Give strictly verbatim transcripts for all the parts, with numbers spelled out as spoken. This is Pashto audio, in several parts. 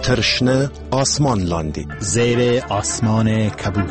ترشنه آسمان لاندی زیر آسمان کبود.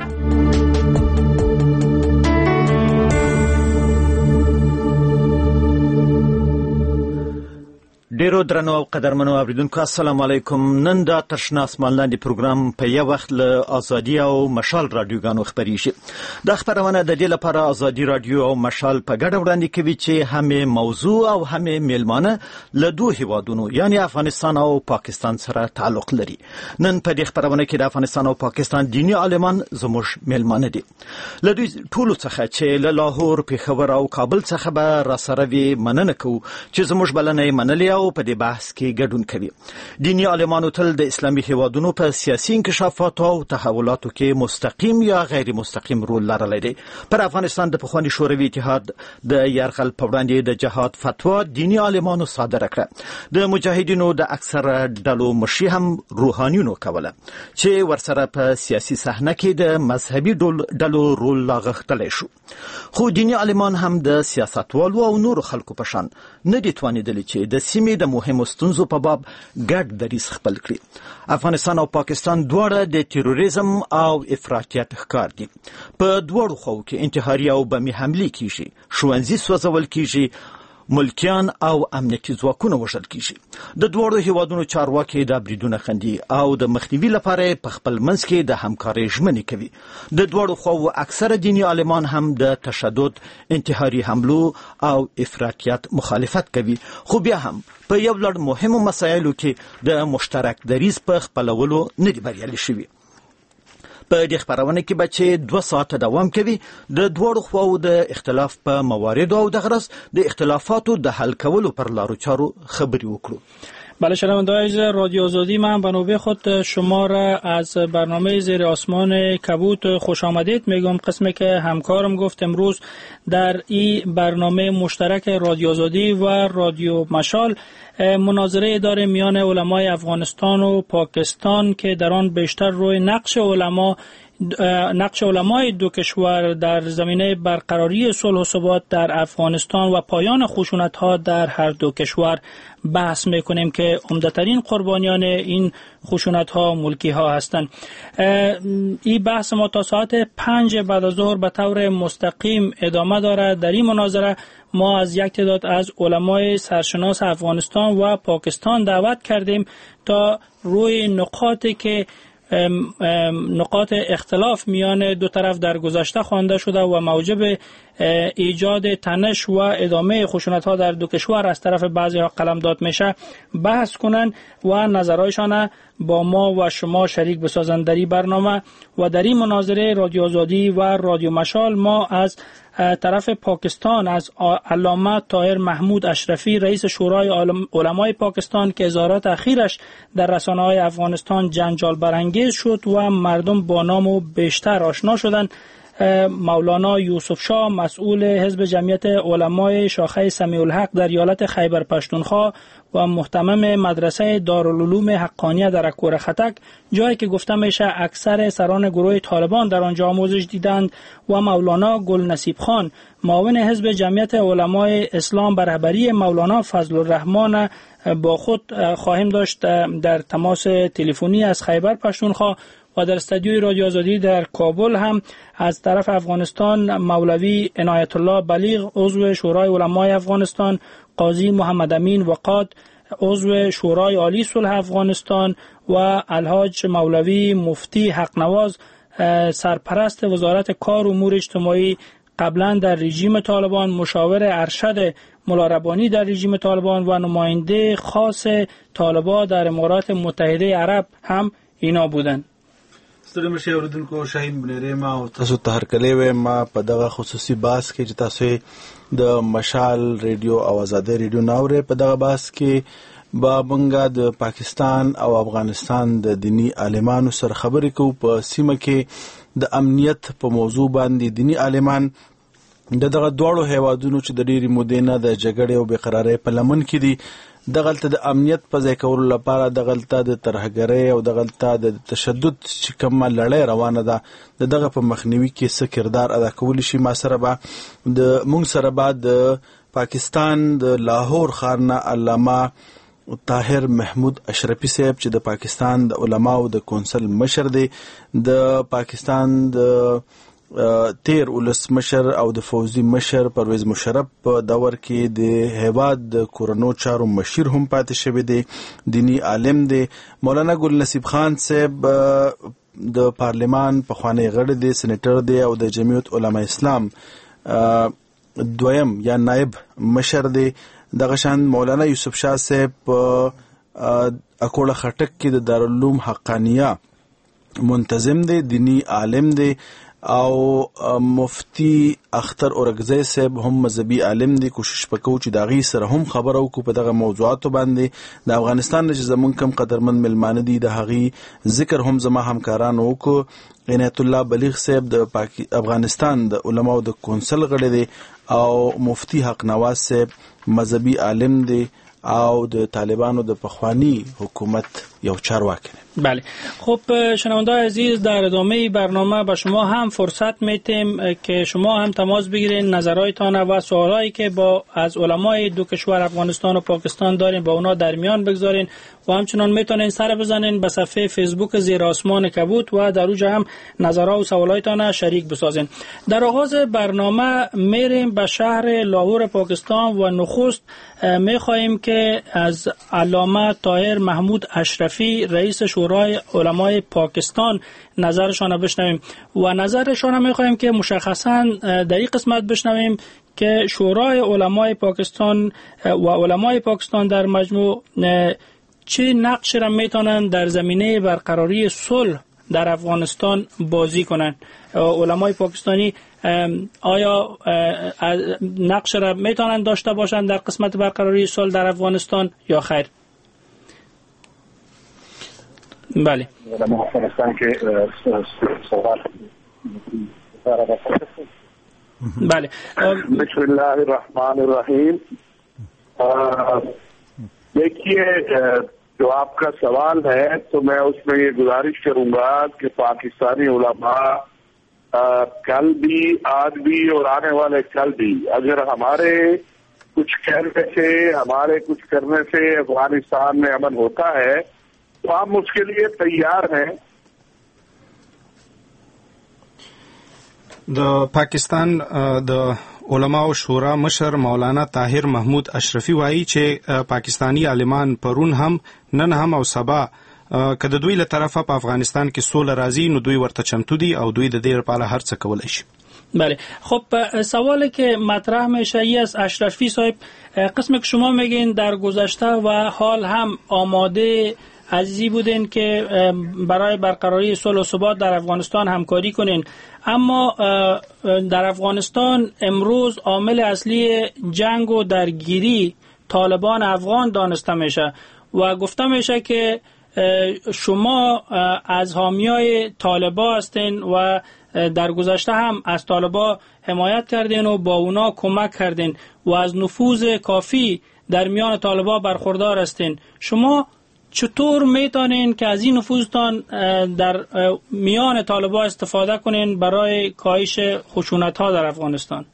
ډیرو درنو او قدرمنو اوریدونکو السلام علیکم. نن دا ترشنه آسمان لاندې پروګرام په یو وخت له ازادي او مشال رادیوګانو خبرېږي. دا خبرونه د دې لپاره ازادي رادیو او مشال په ګډه وړاندې کوي چې هم موضوع او هم میلمانه له دوه هیوادونو یعنی افغانستان او پاکستان سره تعلق لري. نن په دې خبرونه کې د افغانستان او پاکستان دینی عالمان زموږ میلمانه دي. له دوی ټولو څخه چې له لاهور، پېښور او کابل څخه به را سره وي مننه کوو چې زموږ بلنه منلې او په دې بحث کې ګډون کوي. دینی عالمانو تل د اسلامي هیوادونو په سیاسي انکشافاتو او تحولاتو کې مستقیم یا غیر مستقیم رول لرلی دی. پر افغانستان د پخواني شوروي اتحاد د یرغل په وړاندې د جهاد فتوا دینی عالمانو صادره کړه. د مجاهدینو د اکثره ډلو مشري هم روحانیونو کوله چې ورسره په سیاسي صحنه کې د مذهبي ډلو رول لاغښتلی شو. خو دینی عالمان هم د سیاستوالو او نورو خلکو په شان نه دي توانېدلي چې د سیمې د مهمو ستونزو په باب ګډ دریځ خپل کړي. افغانستان او پاکستان دواړه د تروریزم او افراطیت ښکار دي. په دواړو خواو کې انتحاري او بمي حملې کیږي، ښوونځي سوځول کیږي، ملکیان او امنیتي ځواکونه وژل کیږي. د دواړو هیوادونو چارواکي دا بریدونه خندي او د مخنیوي لپاره په خپل منځ کې د همکارۍ ژمنې کوي. د دواړو خواو اکثره دیني عالمان هم د تشدد، انتحاري حملو او افراطیت مخالفت کوي، خو بیا هم په یو لړ مهمو مسایلو کې د مشترک دریځ په خپلولو نه دي بریالي شوي. په دې خبرونه کې به چې دوه ساعته دوام کوي د دواړو خواو د اختلاف په مواردو او د غرض د اختلافاتو د حل کولو پر لارو چارو خبري وکړو. بله شنونده‌های رادیو آزادی، من به نوبه خود شما را از برنامه زیر آسمان کبوت خوش آمدید میگم. قسمی که همکارم گفت امروز در این برنامه مشترک رادیو آزادی و رادیو مشال مناظره داره میان علمای افغانستان و پاکستان که در آن بیشتر روی نقش علما نقش علمای دو کشور در زمینه برقراری صلح و ثبات در افغانستان و پایان خشونت‌ها در هر دو کشور بحث میکنیم که عمده‌ترین قربانیان این خشونت‌ها ملکی‌ها هستند. این بحث ما تا ساعت پنج بعد از ظهر به طور مستقیم ادامه دارد. در این مناظره ما از یک تعداد از علمای سرشناس افغانستان و پاکستان دعوت کردیم تا روی نقاطی که نقاط اختلاف میان دو طرف در گذشته خوانده شده و موجب ایجاد تنش و ادامه خشونت‌ها در دو کشور از طرف بعضی‌ها قلمداد میشه بحث کنند و نظرهایشان با ما و شما شریک بسازند در این برنامه. و در این مناظره رادیو آزادی و رادیو مشال ما از طرف پاکستان از علامه طاهر محمود اشرفی رئیس شورای علمای پاکستان که اظهارات اخیرش در رسانه‌های افغانستان جنجال برانگیز شد و مردم با نام بیشتر آشنا شدند، مولانا یوسف شاه مسئول حزب جمعیت علمای شاخه سمیع الحق در ایالت خیبر پشتونخوا و محتمم مدرسه دارالعلوم حقانیه در اکور خطک، جایی که گفته میشه اکثر سران گروه طالبان در آنجا آموزش دیدند، و مولانا گل نصیب خان معاون حزب جمعیت علمای اسلام بر رهبری مولانا فضل الرحمن با خود خواهیم داشت در تماس تلفنی از خیبر پشتونخوا. و در استودیوی رادیو آزادی در کابل هم از طرف افغانستان مولوی عنایت الله بلیغ عضو شورای علمای افغانستان، قاضی محمد امین وقاد عضو شورای عالی صلح افغانستان و الحاج مولوی مفتی حق نواز سرپرست وزارت کار و امور اجتماعی قبلا در رژیم طالبان، مشاور ارشد ملا ربانی در رژیم طالبان و نماینده خاص طالبان در امارات متحده عرب هم اینا بودند. ستړي مشه اوریدونکو، شاهین بنيري ما او تاسو ته هرکلی وایم. ما په دغه خصوصي بحث کې چې تاسو د مشال ریډیو او آزادي ریډیو ناوره په دغه بحث کې با بنګا د پاکستان او افغانستان د دینی عالمانو سره خبرې کوو په سیمه کې د امنیت په موضوع باندې. دینی عالمان د دغه دواړو هیوادونو چې د ډېری مودې نه د جګړې او بې قرارۍ په لمن کې دي دغلته د امنیت په ځای کولو لپاره دغلته د ترهګرۍ او دغلته د تشدد چې کومه لړۍ روانه ده د دغه په مخنیوي کې څه کردار ادا کولی شي. ما سره به د مونږ سره به د پاکستان د لاهور ښار نه علامه طاهر محمود اشرفي صاحب چې د پاکستان د علماو د کونسل مشر دی، د پاکستان د تیر ولسمشر او د فوزي مشر پرویز مشرف په دور کې د هیواد د کورونو چارو مشیر هم پاتې شوی دی، دینی عالم دی. مولانا ګل نصیب خان صاحب د پارلیمان پخوانی غړی دی، سېنیټر دی او د جمعیت علما اسلام دویم یا نائب مشر دی. دغه شان مولانا یوسف شاه صاحب اکوړه خټک کې د دارالعلوم حقانیه منتظم دی، دینی عالم دی. او مفتی اختر اورګزی صاحب هم مذهبي عالم دی. کوشش وکړو چې داغي سره هم خبرو کو په دغه موضوعاتو باندې. د افغانستان چې زمون کم قدرمن ملمانه دي د هغي ذکر هم زما همکارانو وکړو. عنایت الله بلیغ صاحب د افغانستان د علماو د کونسل غړی دی او مفتی حق نواز صاحب مذهبي عالم دی او د طالبانو د پخوانی حکومت یو چارواکی. بله، خب شنونده‌های عزیز، در ادامه برنامه به شما هم فرصت میتیم که شما هم تماس بگیرین، نظرهایتان و سوالایی که با از علمای دو کشور افغانستان و پاکستان دارین با اونا در میان بگذارین و همچنان میتونین سر بزنین به صفحه فیسبوک زیر آسمان کبوت و در اونجا هم نظرها و سوالایتان شریک بسازین. در آغاز برنامه میریم به شهر لاهور پاکستان و نخست میخواهیم که از علامه طاهر محمود اشرفی رئیس شورای علمای پاکستان نظرشان بشنویم و نظرشان میخواهیم که مشخصا در این قسمت بشنویم که شورای علمای پاکستان و علمای پاکستان در مجموع چه نقشی را میتونن در زمینه برقراری صلح در افغانستان بازی کنن. علمای پاکستانی آیا نقش را میتونن داشته باشند در قسمت برقراری صلح در افغانستان یا خیر؟ بله. بله. بسم الله الرحمن الرحیم. देखिए, जो आपका सवाल है तो मैं उसमें ये गुजारिश करूंगा कि पाकिस्तानी उलमा कल भी, आज भी और आने वाले कल भी अगर हमारे कुछ कहने से, हमारे कुछ करने से अफगानिस्तान में अमन होता है तो हम उसके लिए तैयार हैं. د پاکستان د علماو شورا مشر مولانا طاهر محمود اشرفي وایي چې پاکستانی عالمان پرون هم نن هم او سبا که د دوی له طرفه په افغانستان کې سوله راځي نو دوی ورته چمتو دي او دوی د دې لپاره هر څه کولی شي. بله، خب سوالی که مطرح میشه ای است اشرفی صاحب، قسمی که شما میگین در گذشته و حال هم آماده عزیزی بودین که برای برقراری صلح و ثبات در افغانستان همکاری کنین، اما در افغانستان امروز عامل اصلی جنگ و درگیری طالبان افغان دانسته میشه و گفته میشه که شما از حامیای طالبان هستین و در گذشته هم از طالبان حمایت کردین و با اونا کمک کردین و از نفوذ کافی در میان طالبان برخوردار هستین. شما چطور میتونین که از این نفوذتان در میان طالبان استفاده کنین برای کاهش خشونت ها در افغانستان؟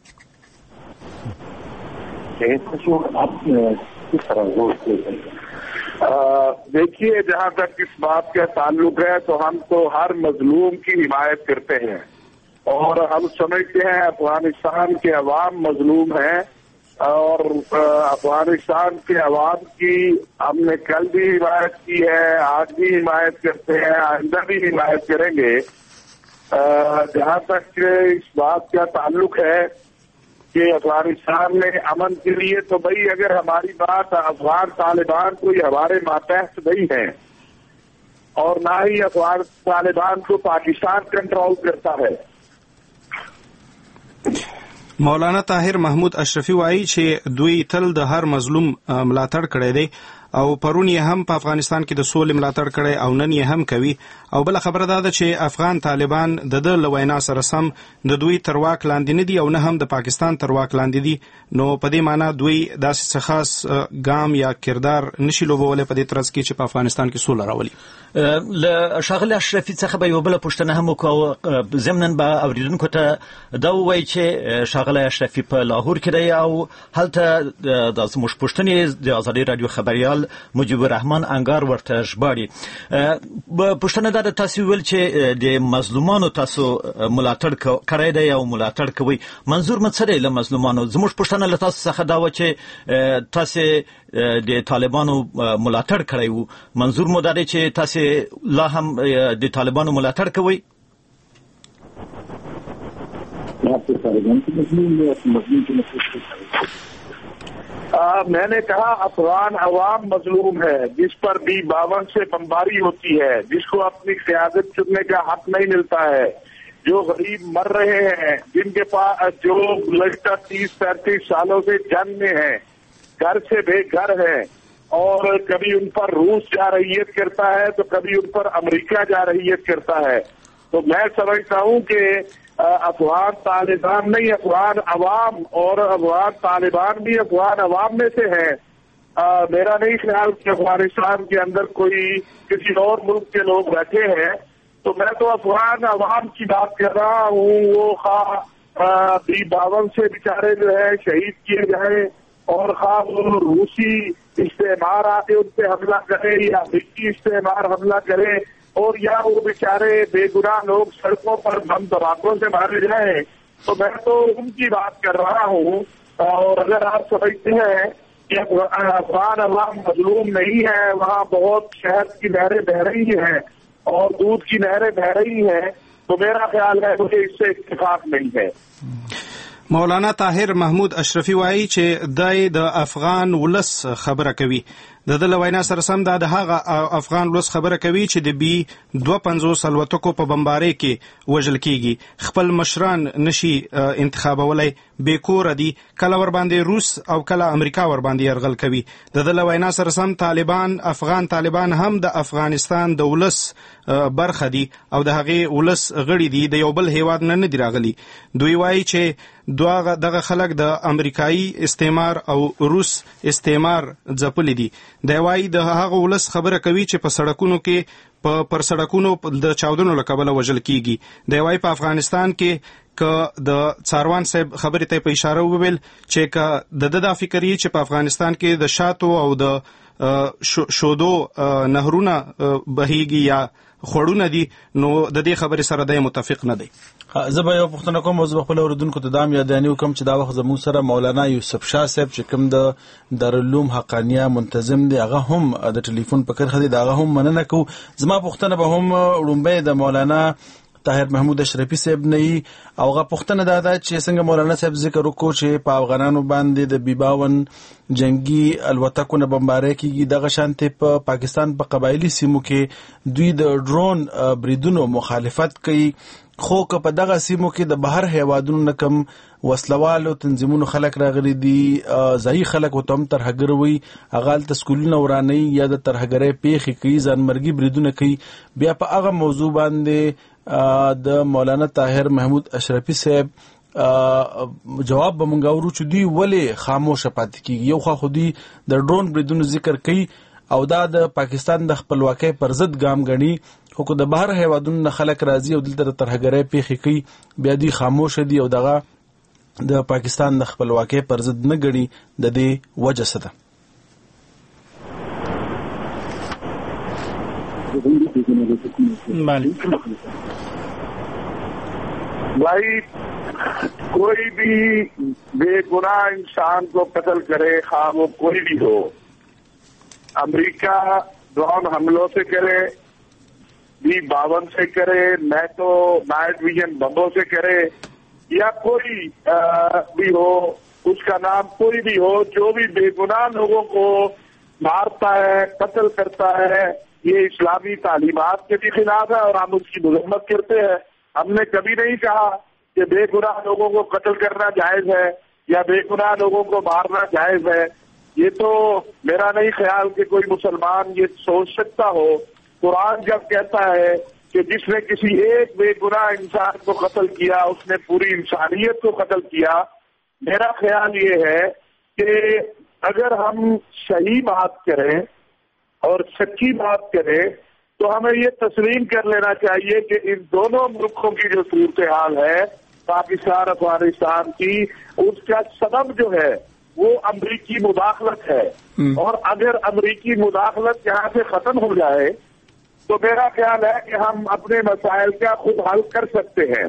देखिए, जहाँ तक इस बात का ताल्लुक है तो हम तो हर मजलूम की हिमायत करते हैं और हम समझते हैं अफगानिस्तान के अवाम मजलूम हैं और अफगानिस्तान के अवाम की हमने कल भी हिमायत की है, आज भी हिमायत करते हैं, आइंदा भी हिमायत करेंगे. जहाँ तक इस बात का ताल्लुक है कि अफगानिस्तान में अमन के लिए तो भाई अगर हमारी बात अफगान तालिबान कोई हमारे मातहत नहीं है और ना ही अफगान तालिबान को पाकिस्तान कंट्रोल करता है. مولانا طاهر محمود اشرفي وایي چې دوی تل د هر مظلوم ملاتړ کړی دی او پرون یې هم په افغانستان کې د سولې ملاتړ کړی او نن یې هم کوي. او بل خبره دا ده چې افغان طالبان د د لوینا سره سم د دوی تر واک لاندې نه دي او نه هم د پاکستان تر واک لاندې دي، نو په دې معنی دوی داسې څه خاص ګام یا کردار نشي لوبولی په دې ترڅ کې چې په افغانستان کې سوله راولي. له ښاغلي اشرفي څخه به یو بله پوښتنه هم وکړو، ضمناً به اورېدونکو ته دا ووایي چې ښاغلی اشرفي په لاهور کې دی او هلته د زموږ پوښتنې د ازادۍ راډیو خبریال مشال مجيب الرحمن انګار ورته ژباړي. پښتنه دا تاسو ویل چې د مظلومانو تاسو ملاتړ کړی دی او ملاتړ کوي. منظور مڅره له مظلومانو زموږ پښتنه له تاسو څخه دا و چې تاسو د طالبانو ملاتړ کړی وو. منظور مو دا دی چې تاسو لا هم د طالبانو ملاتړ کوي؟ आ, मैंने कहा अफगान अवाम मजलूम है, जिस पर बी बावन से बमबारी होती है, जिसको अपनी क़यादत चुनने का हक नहीं मिलता है, जो गरीब मर रहे हैं, जिनके पास जो लगता तीस पैंतीस सालों से जंग में है, घर से बेघर है और कभी उन पर रूस जा रहीयत करता है तो कभी उन पर अमेरिका जा रहीयत करता है. तो मैं समझता हूँ कि अफगान तालिबान नहीं, अफगान अवाम, और अफगान तालिबान भी अफगान अवाम में से है. आ, मेरा नहीं ख्याल कि अफगानिस्तान के अंदर कोई किसी और मुल्क के लोग बैठे हैं. तो मैं तो अफगान अवाम की बात कर रहा हूँ. वो खा बी बावन से बेचारे जो है शहीद किए जाए और खा वो रूसी इस्तेमार आके उन पे हमला करे या अमेरिकी इस्तेमार हमला करे और या वो बेचारे बेगुनाह लोग सड़कों पर बम धमाकों से मारे जाए. तो मैं तो उनकी बात कर रहा हूँ. और अगर आप समझते हैं कि अफगान अवाम मजलूम नहीं है, वहाँ बहुत शहद की नहरें बह रही हैं और दूध की नहरें बह रही हैं, तो मेरा ख्याल है मुझे इससे इत्तेफाक नहीं है. مولانا طاهر محمود اشرفي وایي چې دای د افغان ولس خبره کوي. د دله وینا سره سم دا د هغه افغان ولس خبره کوي چې د بي دوه پنځوس الوتکو په بمبارۍ کې وژل کیږي. خپل مشران نشي انتخابولای، بیکور دي، کله ور باندې روس او کله امریکا ور باندې يرغل کوي. د دله وینا سره سم طالبان افغان طالبان هم د افغانستان د ولس برخه دي او د هغه ولس غړي دي، د یو بل هیواد نه نه دی راغلي. دوی وایي چې دوغه دغه خلک د امریکایي استعمار او روس استعمار ځپلي دي. دی وایي د هغه ولس خبره کوي چې په سړکونو کې په پر سړکونو د چاودنو له کبله وژل کیږي. دی وایي په افغانستان کې که د څاروان صاحب خبرې ته په اشاره وویل چې که د د فکرې چې په افغانستان کې د شاتو او د شودو نهرونه بهیږي یا خوړونه دي، نو د دې خبرې سره د متفق نه دی. زه به یو پوښتنه کوم، زه خپل اوریدونکو ته دام یادانی وکم چې دا وخت زموږ سره مولانا یوسف شاه صاحب چې کوم د دارالعلوم حقانیه منتظم دی، هغه هم د ټلیفون په کرخه دی، هغه هم مننه کو. زما پوښتنه به هم وړومبه د مولانا طاهر محمود اشرفي صاحب نه ای او غا پښتنه دا ده چې څنګه مولانا صاحب ذکر وکړو چې په افغانانو باندې د بیباون جنگي الوتکو نه بمبارۍ کیږي. دغه شانته په پاکستان په قبایلی سیمو کې دوی د ډرون بریدونو مخالفت کوي، خو که په دغه سیمو کې د بهر هیوادونو نه کم وسلوالو تنظیمونو خلک راغلي دي، ځایي خلک ورته هم ترهګروي، هغه هلته سکولونه ورانوي یا د ترهګرۍ پیښې کوي، ځانمرګي بریدونه کوي. بیا په هغه موضوع باندې د مولانا طاهر محمود اشرفي صاحب جواب به مونږ اورو چې دوی ولې خاموشه پاتې کیږي. یو خوا خو دوی د ډرون بریدونو ذکر کوي او دا د پاکستان د خپلواکۍ پر ضد ګام ګڼي، خو که د بهر هیوادونو نه خلک راځي او دلته د ترهګرۍ پیښې کوي، بیا دوی خاموشه دي او دغه د پاکستان د خپلواکۍ پر ضد نه ګڼي. د دې وجه څه ده؟ भाई कोई भी बेगुनाह इंसान को कत्ल करे, खा वो कोई भी हो, अमेरिका ड्रोन हमलों से करे, बी बावन से करे, नेटो नाइट विजन बमों से करे, या कोई भी हो, उसका नाम कोई भी हो, जो भी बेगुनाह लोगों को मारता है, कत्ल करता है, ये इस्लामी तालीमात के भी खिलाफ है और हम उसकी मजम्मत करते हैं. हमने कभी नहीं कहा कि बेगुनाह लोगों को कत्ल करना जायज है या बेगुनाह लोगों को मारना जायज है. ये तो मेरा नहीं ख्याल कि कोई मुसलमान ये सोच सकता हो. कुरान जब कहता है कि जिसने किसी एक बेगुनाह इंसान को कत्ल किया उसने पूरी इंसानियत को कत्ल किया, मेरा ख्याल ये है कि अगर हम सही बात करें और सच्ची बात करें तो हमें ये तस्लीम कर लेना चाहिए कि इन दोनों मुल्कों की जो सूरत हाल है पाकिस्तान अफगानिस्तान की, उसका सबब जो है وہ امریکی مداخلت ہے. اور اگر امریکی مداخلت یہاں سے ختم ہو جائے تو میرا خیال ہے کہ ہم اپنے مسائل کا خود حل کر سکتے ہیں.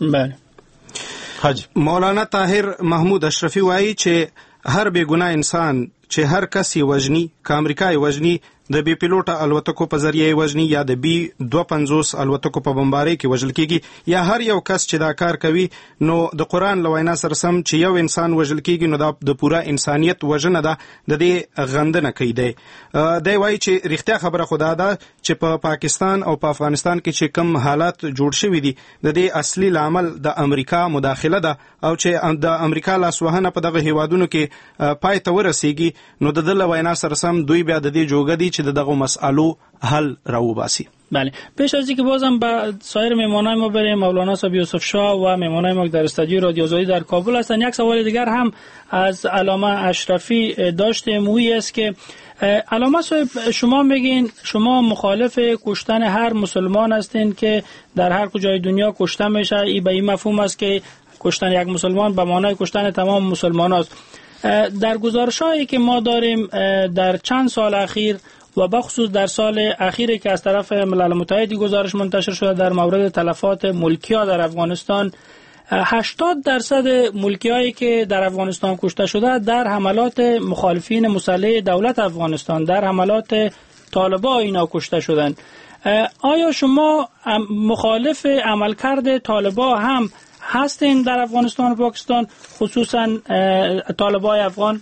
حج مولانا طاهر محمود اشرفي وایي چې هر بے ګناه انسان چې هر کس یې وژني که امریکا یې وژني د بي پیلوټه الوتکو په ذریعه یې وژني یا د بي دوه پنځوس الوتکو په بمبارۍ کې وژل کېږي یا هر یو کس چې دا کار کوي نو د قرآن له وینا سره سم چې یو انسان وژل کېږي نو دا د پوره انسانیت وژنه ده د دې غندنه کوي. دی دی وایي چې رښتیا خبره خو دا ده چې په پاکستان او په افغانستان کې چې کم حالات جوړ شوي دي د دې اصلي لامل د امریکا مداخله ده او چې د امریکا لاسوهنه په دغه هیوادونو کې پای ته ورسیږي نو د دې له وینا سره سم دوی بیا د دې جوګه دي چې د دغه مسئلو حل راوباسي. بله، پیش از اینکه بازم به سایر مهمانای ما بریم، مولانا صاحب یوسف شاه و مهمانای ما در استودیو رادیو آزادی در کابل هستند، یک سوال دیگر هم از علامه اشرفی داشتیم. اویی است که علامه صاحب شما میگین شما مخالف کشتن هر مسلمان هستین که در هر کجای دنیا کشته میشه. این به این مفهوم است که کشتن یک مسلمان به معنای کشتن تمام مسلمان است. در گزارش‌هایی که ما داریم در چند سال اخیر و بخصوص در سال اخیری که از طرف ملل متحد گزارش منتشر شده در مورد تلفات ملکی‌ها در افغانستان، هشتاد درصد ملکی‌هایی که در افغانستان کشته شده در حملات مخالفین مسلح دولت افغانستان، در حملات طالبان اینا کشته شدند. آیا شما مخالف عملکرد طالبان هم هستین در افغانستان و پاکستان، خصوصا طالبان افغان؟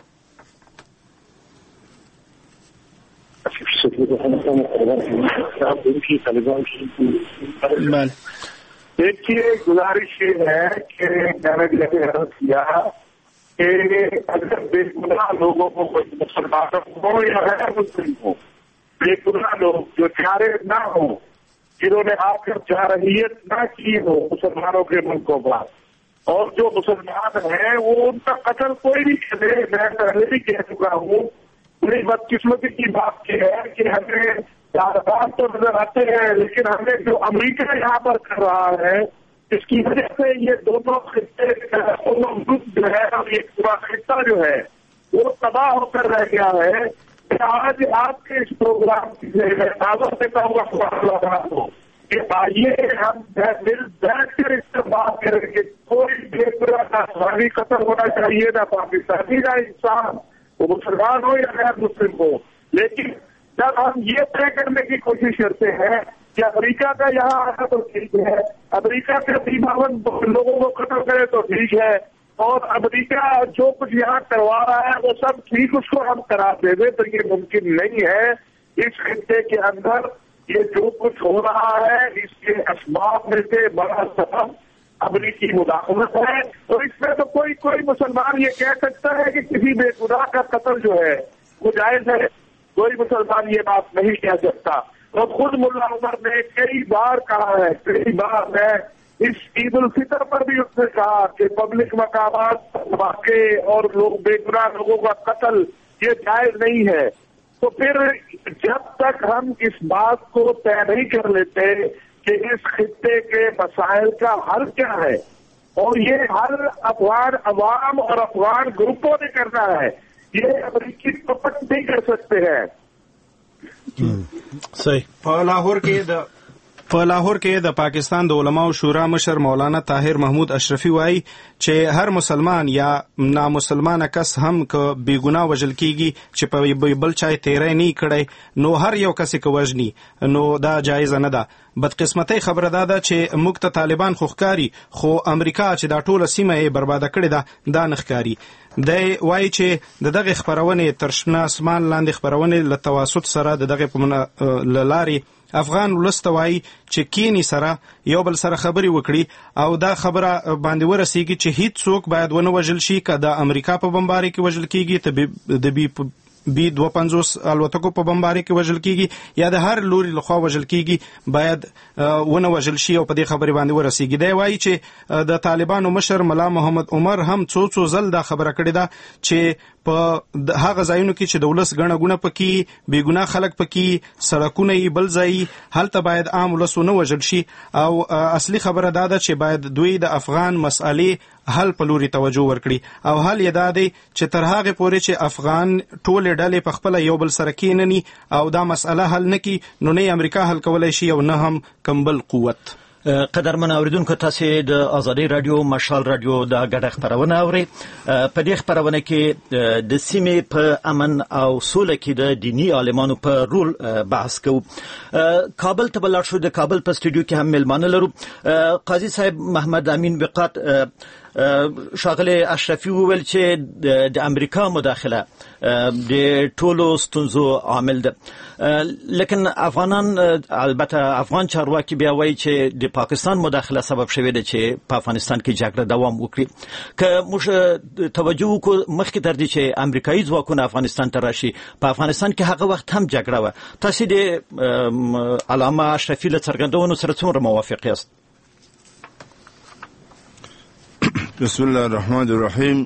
بله، دیکھیے گزارش یہ ہے کہ میں نے جیسے عرض کیا کہ اگر بے گناہ لوگوں کو مسلمانوں ہو یا غیر مسلم ہو، بے گناہ لوگ جو چارے نہ ہوں، جنہوں نے آ کر جارحیت نہ کی ہو مسلمانوں کے ملکوں پر، اور جو مسلمان ہیں وہ ان کا قتل کوئی نہیں کرے. میں پہلے بھی کہہ چکا ہوں، بڑی بدقسمتی کی بات یہ ہے کہ ہمیں طالبان تو نظر آتے ہیں لیکن ہمیں جو امریکہ یہاں پر کر رہا ہے اس کی وجہ سے یہ دونوں خطے دونوں ملک جو ہے اور یہ پورا خطہ جو ہے وہ تباہ ہو کر رہ گیا ہے. آج آپ کے اس پروگرام کی تعداد سے کہوں گا سوال لگا ہوں کہ آئیے ہم مل بیٹھ کر اس سے بات کریں کہ کوئی بے گناہ نہ افغانی قتل ہونا چاہیے نہ پاکستانی نہ انسان، وہ مسلمان ہو یا غیر مسلم ہو. لیکن جب ہم یہ طے کرنے کی کوشش کرتے ہیں کہ امریکہ کا یہاں آنا تو ٹھیک ہے، امریکہ کے بیماون لوگوں کو قتل کرے تو ٹھیک ہے، اور امریکہ جو کچھ یہاں کروا رہا ہے وہ سب ٹھیک اس کو ہم کرا دے دیں، تو یہ ممکن نہیں ہے. اس خطے کے اندر یہ جو کچھ ہو رہا ہے اس کے اسباب میں سے بڑا سبب امریکی مداخلت ہے. تو اس میں تو کوئی کوئی مسلمان یہ کہہ سکتا ہے کہ کسی بے گناہ کا قتل جو ہے وہ جائز ہے؟ کوئی مسلمان یہ بات نہیں کہہ سکتا. اور خود ملا عمر نے کئی بار کہا ہے، کئی بار میں اس عید الفطر پر بھی اس نے کہا کہ پبلک مقامات واقع اور لوگ بے گناہ لوگوں کا قتل یہ جائز نہیں ہے. تو پھر جب تک ہم اس بات کو طے نہیں کر لیتے کہ اس خطے کے مسائل کا حل کیا ہے، اور یہ حل افغان عوام اور افغان گروپوں نے کرنا ہے، یہ امریکی پپٹ نہیں کر سکتے ہیں. صحیح. په لاهور کې د په لاهور کې د پاکستان د علماو شورا مشر مولانا طاهر محمود اشرفي وایي چې هر مسلمان یا نامسلمان کس هم که بیګناه وژل کیږي چې په بل چا تیری نه کړی نو هر یو کس که وژني نو دا جایز نه ده. بدقسمتۍ خبره دا ده چې موږ ته طالبان خو ښکاري خو امریکا چې دا ټوله سیمه یې برباده کړې ده دا نه ښکاري. دی وایي چې د دغې خپرونې تر شنه اسمان لاندې خپرونې له تواسط سره د دغې په له لارې افغان ولس ته وایي چې کینی سره یو بل سره خبرې وکړي او دا خبره باندې ورسیږي چې هیڅ څوک باید ونه وژل شي که د امریکا په بمبارۍ کې وژل کیږي د بي بي دوه پنځوس الوتکو په بمبارۍ کې وژل کیږي یا د هر لوري لخوا وژل کیږي باید ونه وژل شي او په دې خبرې باندې ورسیږي. دی وایي چې د طالبانو مشر ملا محمد عمر هم څو څو ځل دا خبره کړې ده چې په هغه ځایونو کې چې د ولس ګڼه ګوڼه پکې بې ګناه خلک پکې سړکونه یې بل ځای هلته باید عام ولس ونه وژل شي. او اصلي خبره دا ده چې باید دوی د افغان مسئلې حل په لوري توجه ورکړي او حل یې دا دی چې تر هغه پورې چې افغان ټولې ډلې په خپل یو بل سره کینني او دا مسأله حل نکي نو نه امریکا حل کولای شي او نه هم کمبل قوت. قدرمن اوریدونکو تاسو د ازادي رادیو مشال رادیو د غږ خبرونه اوري. په دې خبرونه کې د سیمې په امن او سوله کې د دینی عالمانو په رول بحث کوو. کابل ته بلار شو، د کابل په سټوډیو کې هم ملمانه لرو. قاضي صاحب محمد امین بقات شاغله اشرفي وویل چې د امریکا مداخله د ټولو ستونزو عامل ده، لیکن افغانان البته افغان چارواکي بیا وایي چې د پاکستان مداخله سبب شوی ده چې په افغانستان کې جګړه دوام وکړي. که موږ توجه وکړو مخکې تر دې چې امریکایي ځواکونه افغانستان ته راشي، په افغانستان کې هغه وخت هم جګړه وه. تاسو د علامه اشرفي له څرګندونو سره څومره موافق یاست؟ بسم الله الرحمن الرحیم.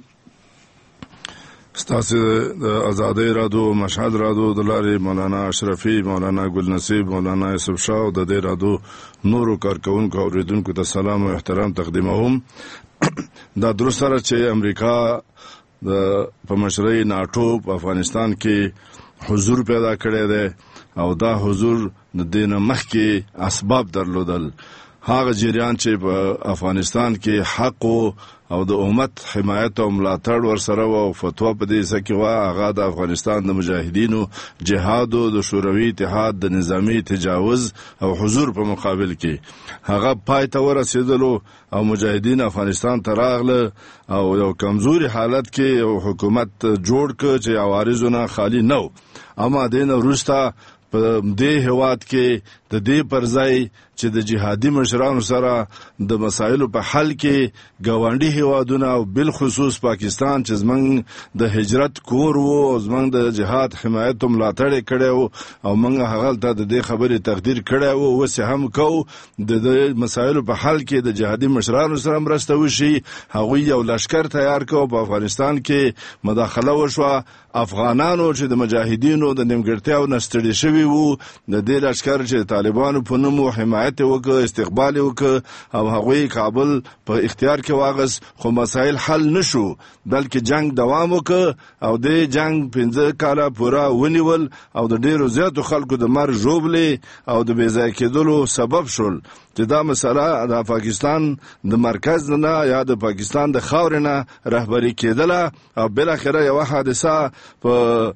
ستاسو د آزادۍ رادیو مشهد رادیو د لارې مولانا اشرفي، مولانا ګل نصیب، مولانا یوسف شاه او د دې رادیو نورو کارکونکو او اوریدونکو ته سلام او احترام تقدیموم. دا درست سره چې امریکا د په مشرۍ ناټو په افغانستان کې حضور پیدا کړی دی او دا حضور د دې نه مخکې اسباب درلودل. هغه جریان چې په افغانستان کې حق او د امت حمایت او ملاتړ ورسره او فتوا په دې ځکه وا هغه د افغانستان د مجاهدینو جهاد او د شوروي اتحاد د نظامی تجاوز او حضور په مقابل کې هغه پای ته ورسېدلو او مجاهدین افغانستان ته راغله او یو کمزوري حالت کې یو حکومت جوړ کړ چې عوارضونه خالی نه و. اما دین وروسته په دې هواد کې د دې پر ځای چې د جهادي مشرانو سره د مسایلو په حل کې ګاونډي هوادونه او بل خصوص پاکستان چې زمنګ د هجرت کور وو او زمنګ د جهاد حمایت او ملاتړ کړو او موږ هغه ته د دې خبرې تقدیر کړو او وسه هم کو د مسایلو په حل کې د جهادي مشرانو سره مرسته وشي. هغه یو لشکر تیار کړو په افغانستان کې مداخله وشوه. افغانانو چې د مجاهدینو د نیمګړتیاو نستړي شوي وو د دې لشکر چې طالبانو په نوم حمایت وکړ، استقبال وکړ او هغوی کابل په اختیار کې واغس، خو مسایل حل نشو بلکې جنگ دوام وکړ او د جنگ پنځه کاله پورا ونیول او د ډیرو زیاتو خلکو د مر ژوبلې او د بېځای کېدلو سبب شول چې دا مسله د پاکستان د مرکز نه یا د پاکستان د خاورې نه رهبري کېدله او بالاخره یو حادثه په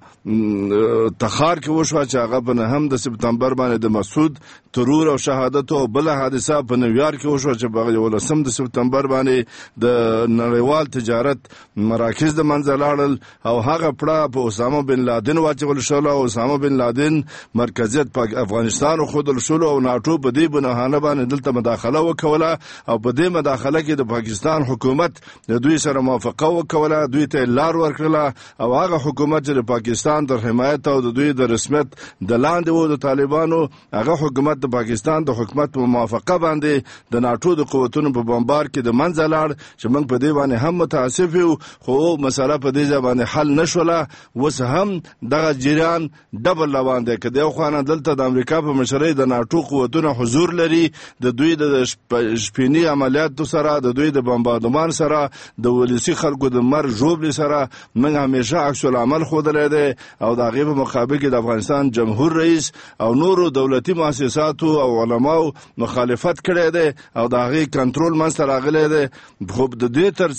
تخار کې وشوه چې هغه په نهم د سپتمبر باندې د مسعود ترور او شهادت او بل حادثه په نیویارک کې وشوه چې په یولسم د سپتمبر باندې د نړیوال تجارت مراکز د منځه لاړل او هغه پړه په اسامه بن لادن واچول شو او اسامه بن لادن مرکزیت په افغانستان خودل شو او ناټو په دې بنهانه باندې دلته مداخله وکوله او په دې مداخله کې د پاکستان حکومت د دوی سره موافقه وکوله، دوی ته لار ورکړه او هغه حکومت چې د پاکستان تر حمایت او د دوی د رسمیت د لاندې وو د طالبانو، هغه حکومت د پاکستان د حکومت په موافقه باندې د ناټو د قوتونو په بمبار کې د منځه لاړ چې موږ په دې باندې هم متاسف یو، خو مسله په دې باندې حل نشوله. وس هم دغه جریان ډبل روان دی که د خوانه دلته د امریکا په مشرۍ د ناټو قوتونه حضور لري، د دوی د شپینی عملیاتو سره، د دوی د بمباردمان سره، د ولسی خلکو د مر ژوبلې سره موږ همیشه عکس العمل ښودلی دی او د هغې په مقابل کې د افغانستان جمهور رئیس او نورو دولتي مؤسساتو او علماو مخالفت کړی دی او د هغې کنټرول منځته راغلی دی. خو د دې تر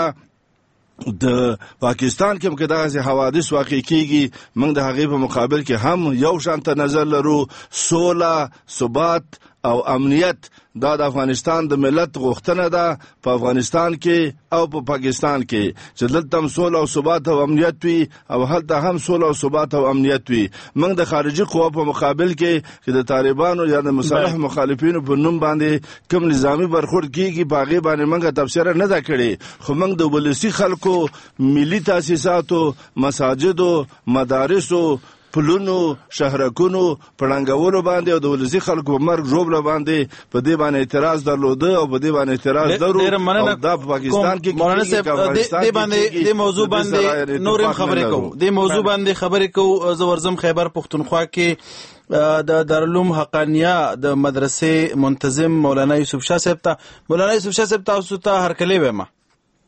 څنګه د پاکستان کې هم که دغسې حوادث واقع کېږي، موږ د هغې په مقابل کې هم یو شانته نظر لرو. سوله، ثبات او امنیت دا د افغانستان د ملت غوښتنه ده په افغانستان کې او په پاکستان کې چې دلته هم سوله او ثبات او امنیت وي او هلته هم سوله او ثبات او امنیت وي. موږ د خارجي قوا په مقابل کې چې د طالبانو یا د مصالح مخالفینو په نوم باندې کوم نظامی برخورد کېږي په هغې باندې موږ تبصره نه ده کړې، خو موږ د ولسي خلکو، ملي تاسیساتو، مساجدو، مدارسو، پلونو، شهرکونو پړنګولو باندې او د ولسي خلکو په مرګ ژوبله باندې په دې باندې اعتراض درلوده او په دې باندې اعتراض درو او دا په پاکستان کې مولانا صاحب دې باندې دې موضوع باندې نورم خبرې کوو دې موضوع باندې خبرې کوو. زه ورځم خیبر پښتونخوا کې د دارالعلوم حقانیه د مدرسې منتظم مولانا یوسف شاه صاحب ته. مولانا یوسف شاه صاحب تاسو ته هرکلی وایم.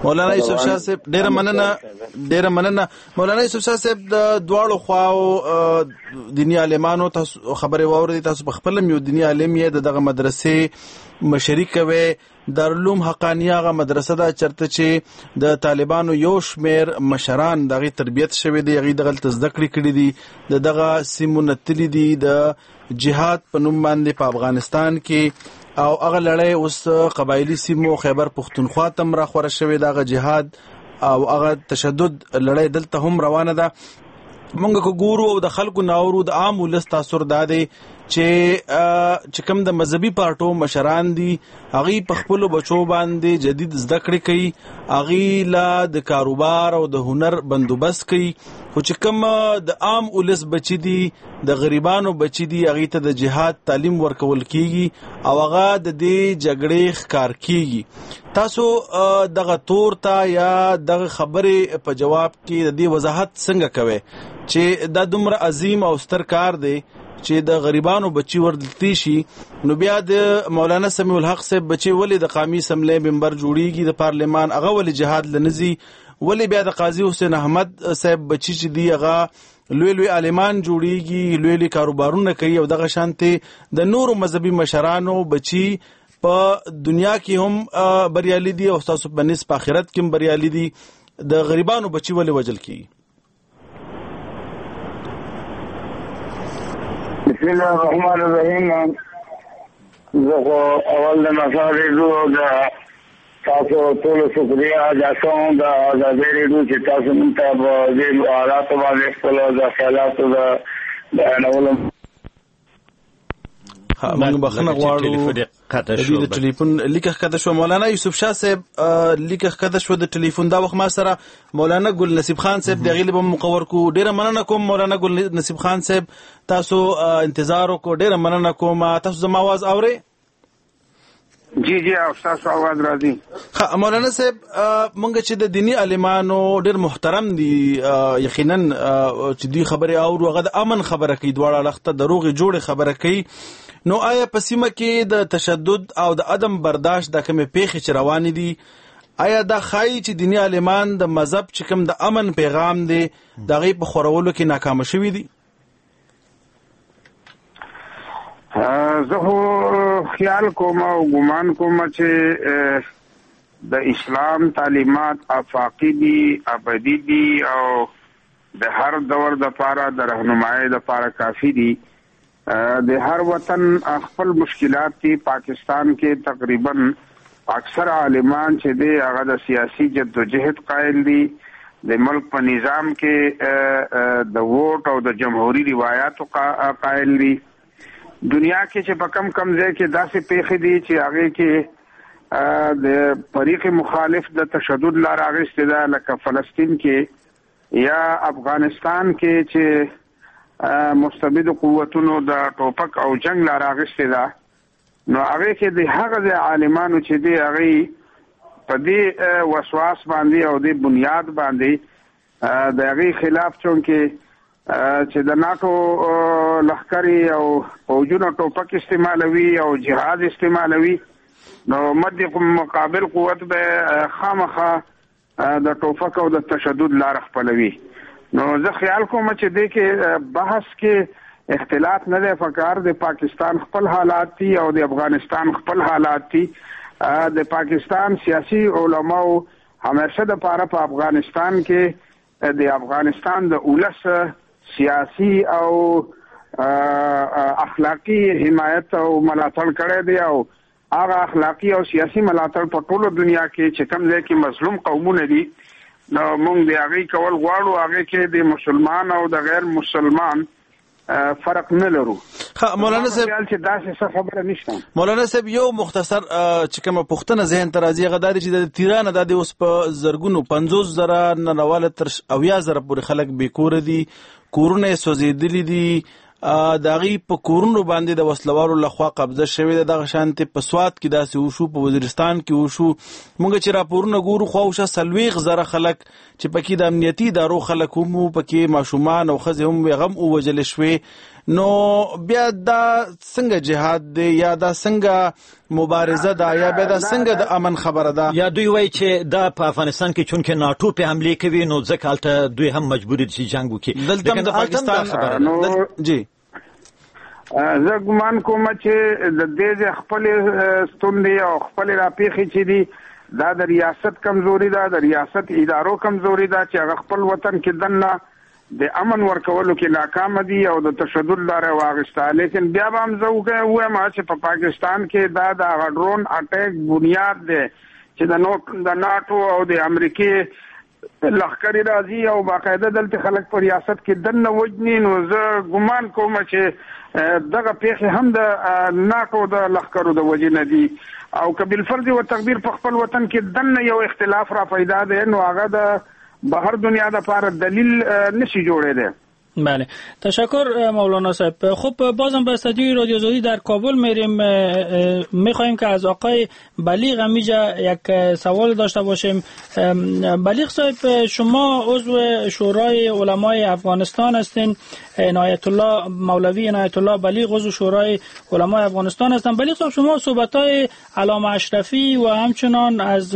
مولانا یوسف شاه صاحب ډیره مننه ډیره مننه مولانا یوسف شاه صاحب د دواړو خواو دینی عالمانو تاسو خبره واوریدي تاسو په خپل یو دینی عالم یې دغه مدرسې مشري کوي دارالعلوم حقانیه غا مدرسه دا چرته چې د طالبانو یو شمیر مشران دغه تربیت شوی دی غي دغه تزدکړی کړی دي دغه سیمونه تللی دي د جهاد په نوم باندې په افغانستان کې او هغه لړۍ اوس قبایلی سیمو خیبر پختونخوا تم را خوره شوی دغه جهاد او هغه تشدد لړۍ دلته هم روانه ده. مونږ کو ګورو او د خلکو ناورو د عام ولس تاثر دادي چې چې کوم د مذهبي پارټو مشران دي هغه په خپل بچو باندې جدید زده کړې کوي هغه لا د کاروبار او د هنر بندوبست کوي خو چې کوم د عام ولس بچی دي د غریبانو بچی دي هغه ته د جهاد تعلیم ورکول کیږي او هغه د دې جګړې ښکار کیږي. تاسو دغه تور ته یا دغه خبره په جواب کې د دې وضاحت څنګه کوي چې دا دومره عظیم او ستر کار دی چې د غریبانو بچي ورلتی شي نو بیا د مولانا سمیع الحق صاحب بچي ولې د قومي اسمبلی منبر جوړیږي د پارلیمان هغه ولې جهاد لنزي ولې بیا د قاضي حسین احمد صاحب بچي چې دی هغه لوی لوی عالمان جوړیږي لوی لوی کاروبارونه کوي او دغه شانته د نورو مذهبي مشرانو بچي په دنیا کې هم بریالي دي او تاسو په نسبت آخرت کې هم بریالي دي د غریبانو بچي ولې وجل کیږي؟ بسم الله الرحمن الرحیم. زه اول د مسار ریډیو د تاسو ټول شکریا ادا کوم د آزادۍ ریډیو چې تاسو موږ ته په دې حالاتو باندې خپل د خیالاتو د بیانولو موږ بخنه غواړو د ټلیفون لیکه کده شو مولانا یوسف شاه صاحب لیکه کده شو د ټلیفون دا وخت ما سره مولانا ګل نصیب خان صاحب د غیلب مقور کو ډیره مننه کوم مولانا ګل نصیب خان صاحب تاسو انتظار کو ډیره مننه کوم تاسو زما आवाज اورئ؟ جی جی تاسو आवाज راځي. مولانا صاحب مونږ چې د دینی عالمانو ډیر محترم دي یقینا چې دوی خبره اورو هغه د امن خبره کوي دواړه لخته دروغ جوړه خبره کوي نو آیا په سیمه کې د تشدد او د عدم برداشت د کومې پیښې چې روانې دي آیا دا خایي چې دینی عالمان د مذهب چې کوم د امن پیغام دی دغه په خورولو کې ناکام شوي دي؟ زه خیال کوم او ګمان کوم چې د اسلام تعلیمات افاقی دي ابدي دي او د هر دور د پاره د رهنمایي د پاره کافی دي. د هر وطن خپل مشکلات کې پاکستان کې تقریبا اکثر عالمان چې دی هغه د سیاسي جدوجہد قائل دي د ملک په نظام کې د ووټ او د جمهوریت روایتو قائل دي. دنیا کې چې په کم کم ځای کې داسې پیښې دي چې هغه کې د فریق مخالف د تشدد لار اخیستې ده لکه فلسطین کې یا افغانستان کې چې مستبد قوتونو د ټوپک او جنگ لار اخیستې ده نو هغه کې د هغه عالمانو چې دی هغه په دې وسواس باندې او د بنیاد باندې د هغه خلاف چونکه چې د ناتو لخکري او فوجونو ټوپک استعمالوي او جهاد استعمالوي نو مد مقابل قوت به خامخه د ټوپک او د تشدد لار خپلوي. نو زه خیال کوم چې دې کې بحث کې اختلاف نه دی فکر د پاکستان خپل حالات دي او د افغانستان خپل حالات دي. د پاکستان سیاسي علماو همیشه د پاره په افغانستان کې د افغانستان د اولس سیاسي او اخلاقی حمایت او ملاتړ کړی دی او هغه اخلاقی او سیاسي ملاتړ په ټوله دنیا کې چې کوم ځای کې مظلوم قومونه دي نو موږ د هغه کول غواړو هغه کې د مسلمان او د غیر مسلمان فرق نه لرو. مولانا صاحب چې داسې څه خبره نشته. مولانا صاحب یو مختصر چې کومه پوښتنه ذهن ته راځي هغه دا چې د تیران د اوس په زرګونو پنځوس زره نه راواله تر اویا زره پورې خلک بې کوره دي کورونه سوځېدلي دي داغي په کورونو باندې د وسلوالو لخوا قبضه شوې ده دغه شانتي په سواد کې داسې وشو په وزیرستان کې وشو موږ چې راپورونه ګورو خو اوسه سلويغ زره خلک چې پکې د امنیتي ادارو خلک هم پکې ماشومان او ښځې هم غم او وجل شوي نو بیا دا څنګه جهاد دی یا دا څنګه مبارزه ده یا بیا دا څنګه د امن خبره ده؟ یا دوی وایي چې دا په افغانستان کې چونکې ناټو په حمله کوي نو ځکه هلته دوی هم مجبور دي چې جنګ وکړي. دلته د پاکستان خبره ده. جی زه ګمان کوم چې د دې خپل ستوندې او خپل راپیخي چې دي دا د ریاست کمزوري ده، د ریاست ادارو کمزوري ده چې هغه خپل وطن کې دنه د امن ورکولو کې ناکام دي او د تشدد لاره واغسته. لیکن بیا به هم زه ووایم چې په پاکستان کې دا د هغه ډرون اټیک بنیاد دی چې د نوټ د ناټو او د امریکې لښکرې راځي او باقاعده دلته خلک په ریاست کې دننه وجني. نو زه ګمان کوم چې دغه پیښې هم د ناټو د لښکرو د وجې نه دي او که بالفرض و تقدیر په خپل وطن کې دننه یو اختلاف را پیدا دی نو هغه د بهر دنیا د پاره دلیل نشي جوړې ده. بله تشکر مولانا صاحب. خب بازم به استودیوی رادیو آزادی در کابل میریم. میخواهیم که از آقای بلیغ همیجا یک سوال داشته باشیم. بلیغ صاحب شما عضو شورای علمای افغانستان هستین. عنایت الله مولوی عنایت الله بلیغ عضو شورای علمای افغانستان هستن. بلیغ صاحب شما صحبت‌های علامه اشرفی و همچنان از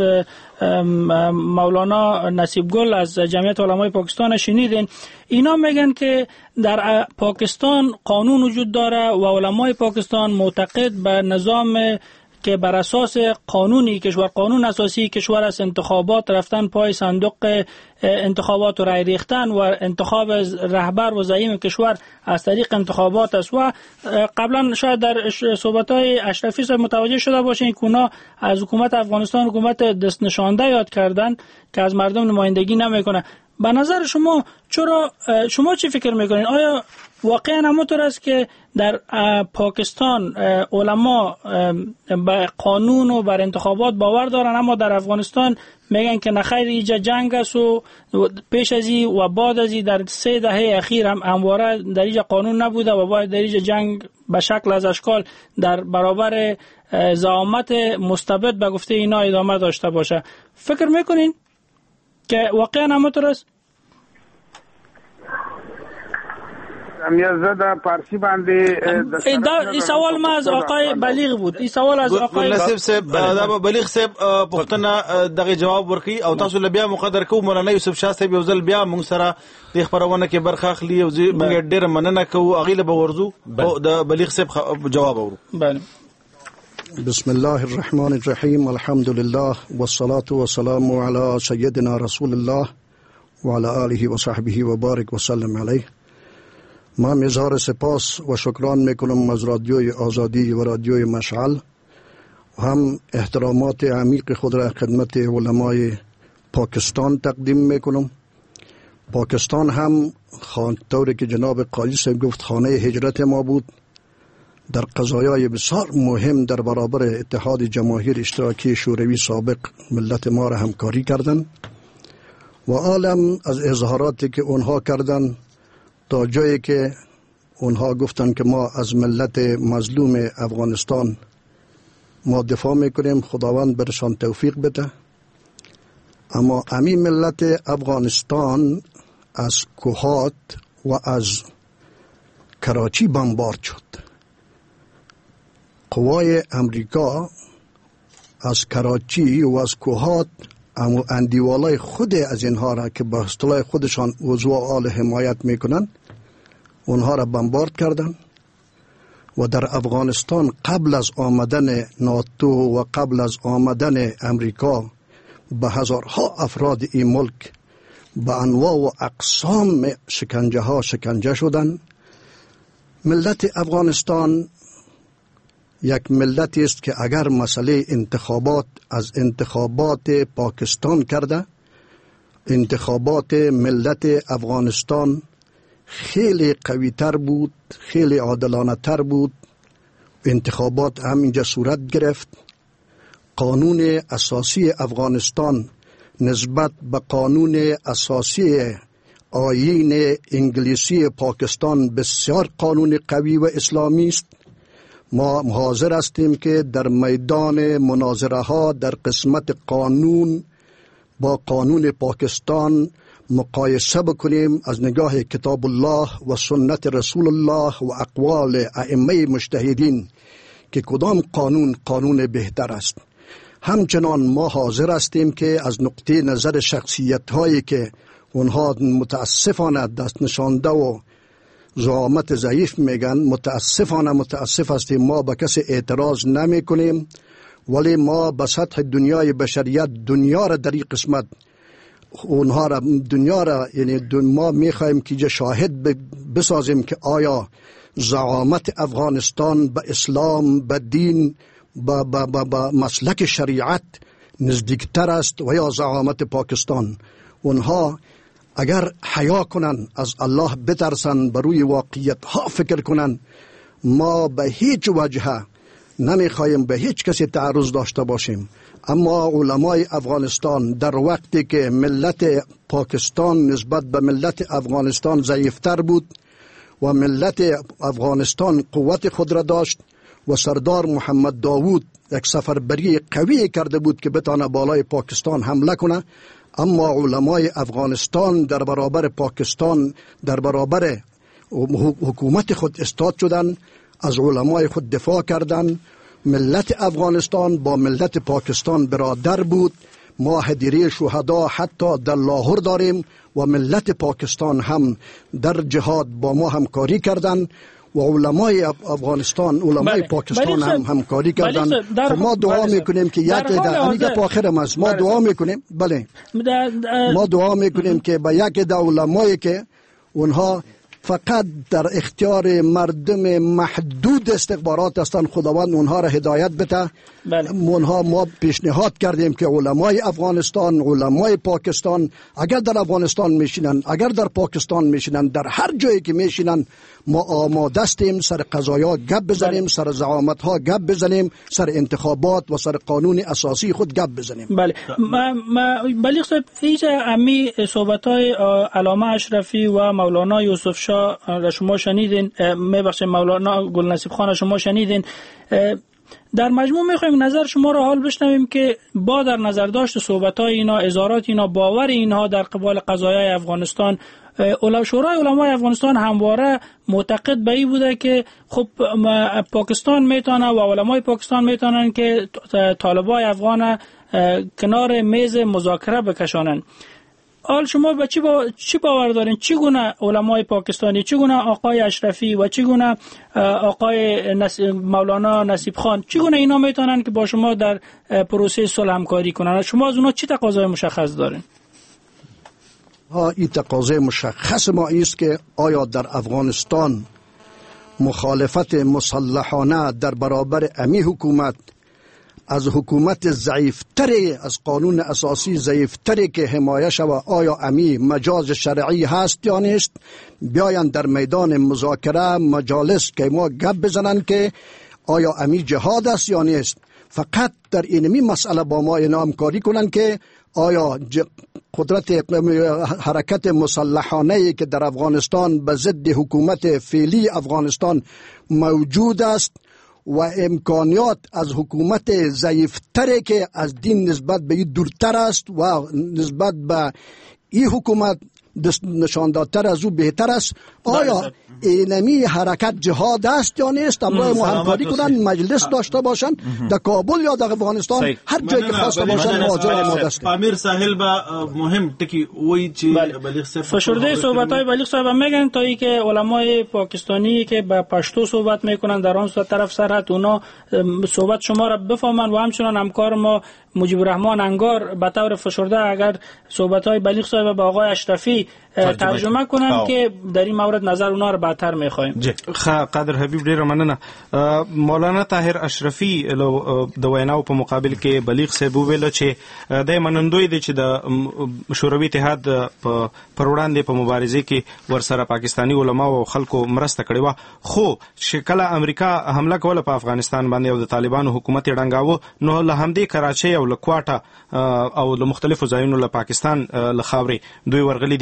مولانا نصیب گل از جمعیت علمای پاکستان شنیدین. اینا میگن که در پاکستان قانون وجود داره و علمای پاکستان معتقد به نظام که بر اساس قانونی کشور، قانون اساسی کشور است، انتخابات رفتن پای صندوق انتخابات و رای ریختن و انتخاب رهبر و زعیم کشور از طریق انتخابات است. و قبلا شاید در صحبت‌های اشرفی صاحب متوجه شده باشین که اونا از حکومت افغانستان حکومت دست نشانده یاد کردن که از مردم نمایندگی نمیکنه. به نظر شما چرا شما چی فکر میکنین؟ آیا واقعا همونطور است که در پاکستان علما به قانون و بر انتخابات باور دارن اما در افغانستان میگن که نخیر اینجا جنگ است و پیش از این و بعد از این در سه دهه اخیر هم همواره در اینجا قانون نبوده و باید در اینجا جنگ به شکل از اشکال در برابر زعامت مستبد به گفته اینا ادامه داشته باشه. فکر میکنین که واقعا همونطور است؟ امیازه در پارسی باندې این سوال ما از آقای بلیغ بود. این سوال از آقای نصیب صاحب دا بلیغ صاحب پښتنه دغه جواب ورکړي او تاسو له بیا مقدر کو مولانا یوسف شاه صاحب یو ځل بیا موږ سره د خبرونه کې برخه اخلي او موږ ډېر مننه کوو اغه له ورزو او د بلیغ صاحب جواب اورو. بله. بسم الله الرحمن الرحیم الحمد لله والصلاة والسلام علی سیدنا رسول الله وعلى آله و صحبه و بارک و سلم علیه. من اظهار سپاس و شکران میکنم از رادیوی آزادی و رادیوی مشعل و هم احترامات عمیق خود را خدمت علمای پاکستان تقدیم میکنم. پاکستان هم طوری که جناب قاضی صاحب گفت خانه هجرت ما بود. در قضایای بسیار مهم در برابر اتحاد جماهیر اشتراکی شوروی سابق ملت ما را همکاری کردند و عالم از اظهاراتی که اونها کردند تا جایی که اونها گفتن که ما از ملت مظلوم افغانستان ما دفاع میکنیم، خداوند برشان توفیق بده. اما امی ملت افغانستان از کوهات و از کراچی بمبارد شد. قوای امریکا از کراچی و از کوهات اما اندیوالای خود از اینها را که به اصطلاح خودشان عضو آل حمایت میکنن اونها را بمبارد کردن و در افغانستان قبل از آمدن ناتو و قبل از آمدن امریکا به هزارها افراد این ملک به انواع و اقسام شکنجه ها شکنجه شدن. ملت افغانستان یک ملتی است که اگر مسئله انتخابات از انتخابات پاکستان کرده، انتخابات ملت افغانستان خیلی قوی تر بود، خیلی عادلانه تر بود. انتخابات همینجا صورت گرفت. قانون اساسی افغانستان نسبت به قانون اساسی آیین انگلیسی پاکستان بسیار قانون قوی و اسلامی است. ما حاضر هستیم که در میدان مناظره ها در قسمت قانون با قانون پاکستان مقایسه بکنیم از نگاه کتاب الله و سنت رسول الله و اقوال ائمه مجتهدین که کدام قانون قانون بهتر است. همچنان ما حاضر هستیم که از نقطه نظر شخصیت هایی که اونها متاسفانه دست نشانده و زعامت ضعیف میگن، متاسفانه متاسف هستیم، ما به کسی اعتراض نمی کنیم، ولی ما به سطح دنیای بشریت دنیا را در این قسمت اونها را دنیا را یعنی ما میخوایم که شاهد بسازیم که آیا زعامت افغانستان به اسلام، به دین، به با با با مسلک شریعت نزدیکتر است و یا زعامت پاکستان. اونها اگر حیا کنن، از الله بترسن، بر روی واقعیت ها فکر کنن، ما به هیچ وجه نمیخوایم به هیچ کسی تعرض داشته باشیم. اما علمای افغانستان در وقتی که ملت پاکستان نسبت به ملت افغانستان ضعیفتر بود و ملت افغانستان قوت خود را داشت و سردار محمد داوود یک سفربری قوی کرده بود که بتانه بالای پاکستان حمله کنه، اما علمای افغانستان در برابر پاکستان، در برابر حکومت خود استاد شدن، از علمای خود دفاع کردن. ملت افغانستان با ملت پاکستان برادر بود. ما هدیره شهدا حتی در لاهور داریم و ملت پاکستان هم در جهاد با ما همکاری کردن و علمای افغانستان، علمای بله. پاکستان هم همکاری کردن. در ما دعا بله. میکنیم که یک عده انیگه پا آخرم است، ما بله. دعا میکنیم بله در در ما دعا میکنیم که با یک عده علمایی که اونها فقط در اختیار مردم محدود استخبارات هستند، خداوند اونها را هدایت بده. بله. اونها ما پیشنهاد کردیم که علمای افغانستان، علمای پاکستان اگر در افغانستان میشینن، اگر در پاکستان میشینن، در هر جایی که میشینن، ما آماده استیم سر قضایا گپ بزنیم، بله. سر زعامت ها گپ بزنیم، سر انتخابات و سر قانون اساسی خود گپ بزنیم. بله ما ما بلیغ صاحب اینجا امی صحبت های علامه اشرفی و مولانا یوسف شاه را شما شنیدین، میبخشید مولانا گلنصیب خان شما شنیدین. در مجموع میخوایم نظر شما را حال بشنویم که با در نظر داشت صحبت‌های اینا، اظهارات اینا، باور اینها در قبال قضایای افغانستان، شورای علمای افغانستان همواره معتقد به این بوده که خب پاکستان میتونه و علمای پاکستان میتونن که طالبای افغان کنار میز مذاکره بکشانن. حال شما به چی, با... چی باور دارین؟ چگونه علمای پاکستانی، چگونه آقای اشرفی و چگونه آقای نس... مولانا نصیب خان، چگونه اینا میتونن که با شما در پروسه صلح همکاری کنن؟ شما از اونا چی تقاضای مشخص دارین؟ ها این تقاضای مشخص ما است که آیا در افغانستان مخالفت مسلحانه در برابر امی حکومت از حکومت ضعیفتری، از قانون اساسی ضعیفتری که حمایه شود، آیا امی مجاز شرعی هست یا نیست؟ بیاین در میدان مذاکره مجالس که ما گپ بزنن که آیا امی جهاد است یا نیست. فقط در اینمی مسئله با ما اینا همکاری کنن که آیا قدرت حرکت مسلحانه‌ای که در افغانستان به ضد حکومت فعلی افغانستان موجود است و امکانیات از حکومت ضعیفتری که از دین نسبت به این دورتر است و نسبت به این حکومت نشاندادتر از او بهتر است، آیا اینمی حرکت جهاد است یا نیست؟ امروز ما همکاری کنن، مجلس داشته باشن در کابل یا در افغانستان، هر جایی که خواسته باشن حاضر ما است. امیر ساحل با مهم تکی وی چی بلیغ صاحب فشرده صحبت‌های بلیغ صاحب میگن تا ای که علمای پاکستانی که با پشتو صحبت میکنن در آن طرف سرحد، اونا صحبت شما را بفهمن و همچنان همکار ما مجیب الرحمن انگار به طور فشرده اگر صحبت‌های بلیغ صاحب با آقای اشرفی ترجمه کنن آو. که در این مورد نظر اونا رو بهتر میخوایم. خ قدر حبیب ډیر مننه. مولانا طاهر اشرفی د ویناو په مقابل کې بلیغ صاحب ویل چې د منندوی دي چې د شوروي اتحاد په پروړاندې په مبارزه کې ورسره پاکستانی علما او خلکو مرسته کړې و، خو شکل امریکا حمله کوله په افغانستان باندې او د طالبانو حکومت ډنګاوه، نو له همدې کراچۍ او لکواټه او له مختلفو ځایونو له پاکستان له خاورې دوی ورغلي دي او هلته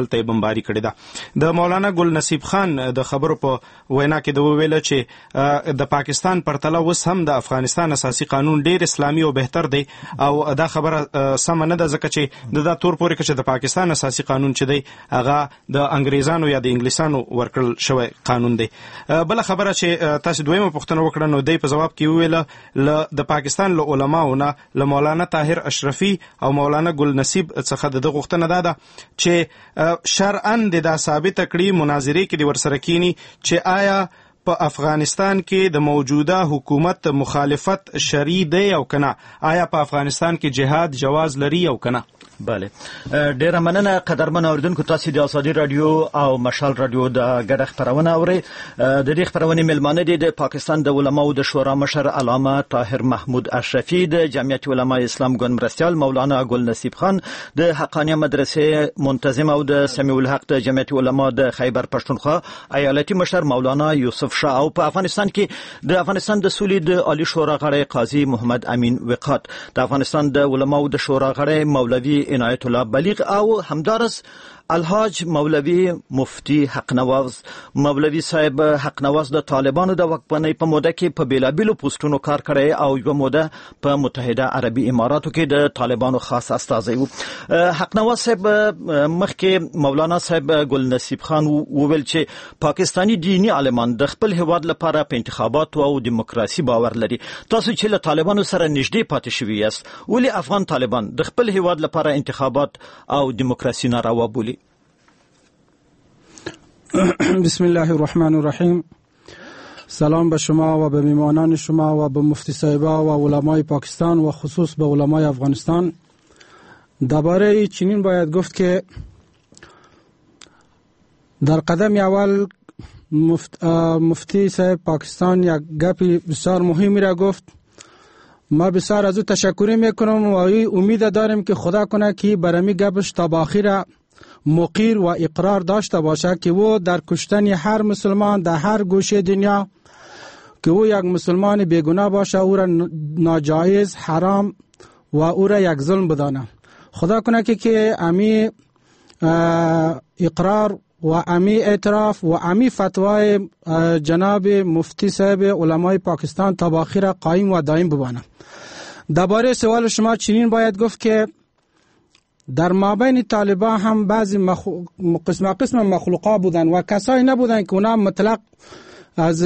دلته بمباری کړې ده. د مولانا ګل نصیب خان د خبرو په وینا کې د ویل چې د پاکستان پرتله اوس هم د افغانستان اساسي قانون ډیر اسلامي او بهتر دی او دا خبره سم نه ده ځکه چې د دا تور پورې کې د پاکستان اساسي قانون چې دی هغه د انګریزانو یا د انګلیسانو ورکړل شوی قانون دی. بل خبره چې تاسو دویمه پوښتنه وکړه نو دی په جواب کې ویل ل د پاکستان له علماونه له مولانا طاهر اشرفي او مولانا ګل نصیب څخه د غوښتنه ده چې شرعاً د دا ثابت کړي مناظره کې د ورسره کینی چې آیا په افغانستان کې د موجوده حکومت مخالفت شرعي دی او کنه، آیا په افغانستان کې جهاد جواز لري او کنه. بله، ډیره مننه قدرمن اوریدونکو، تاسو د ازادي رادیو او مشال رادیو د ګډه خبرونه اورئ. د دې خبرونې ملمانه دي د پاکستان د علماو د شورا مشر علامه طاهر محمود اشرفي، د جمعیت علماء اسلام ګوند مرستیال مولانا ګل نصیب خان، د حقانیه مدرسې منتظم او د سمیع الحق د جمعیت علماء د خیبر پښتونخوا ایالتي مشر مولانا یوسف شاه، او په افغانستان کې د افغانستان د سولې د عالی شورا غړی قاضي محمد امین وقات، د افغانستان د علماو د شورا غړی مولوي عنایت الله بلیغ او همدارس الحاج مولوی مفتی حق نواز. مولوی صاحب حق نواز د طالبانو د واکمنۍ په موده کې په بیلابیلو پوسټونو کار کړی او یو موده په متحده عربي اماراتو کې د طالبانو خاص استازی و. حق نواز صاحب مخکې مولانا صاحب ګل نصیب خان وویل چې پاکستانی دینی عالمان د خپل هیواد لپاره په انتخابات او دیموکراسي باور لري. تاسو چې له طالبانو سره نږدې پاتې شوي یاست، ولې افغان طالبان د خپل هیواد لپاره انتخابات او دیموکراسي ناروا بولي؟ بسم الله الرحمن الرحیم. سلام به شما و به میهمانان شما و به مفتی صاحبا و علمای پاکستان و خصوص به علمای افغانستان. درباره چنین باید گفت که در قدم اول مفت مفتی صاحب پاکستان یک گپی بسیار مهمی را گفت. ما بسیار از او تشکر میکنم و امید دارم که خدا کنه که برمی گپش تا به آخر مقیر و اقرار داشته باشه که او در کشتن هر مسلمان در هر گوشه دنیا که او یک مسلمان بیگناه باشه او را ناجایز، حرام و او را یک ظلم بدانه. خدا کنه که که امی اقرار و امی اعتراف و امی فتوای جناب مفتی صاحب علمای پاکستان تا با آخر قائم و دائم بمانه. درباره سوال شما چنین باید گفت که در مابین طالبان هم بعضی مخ... قسم قسم مخلوقا بودن و کسایی نبودن که اونا مطلق از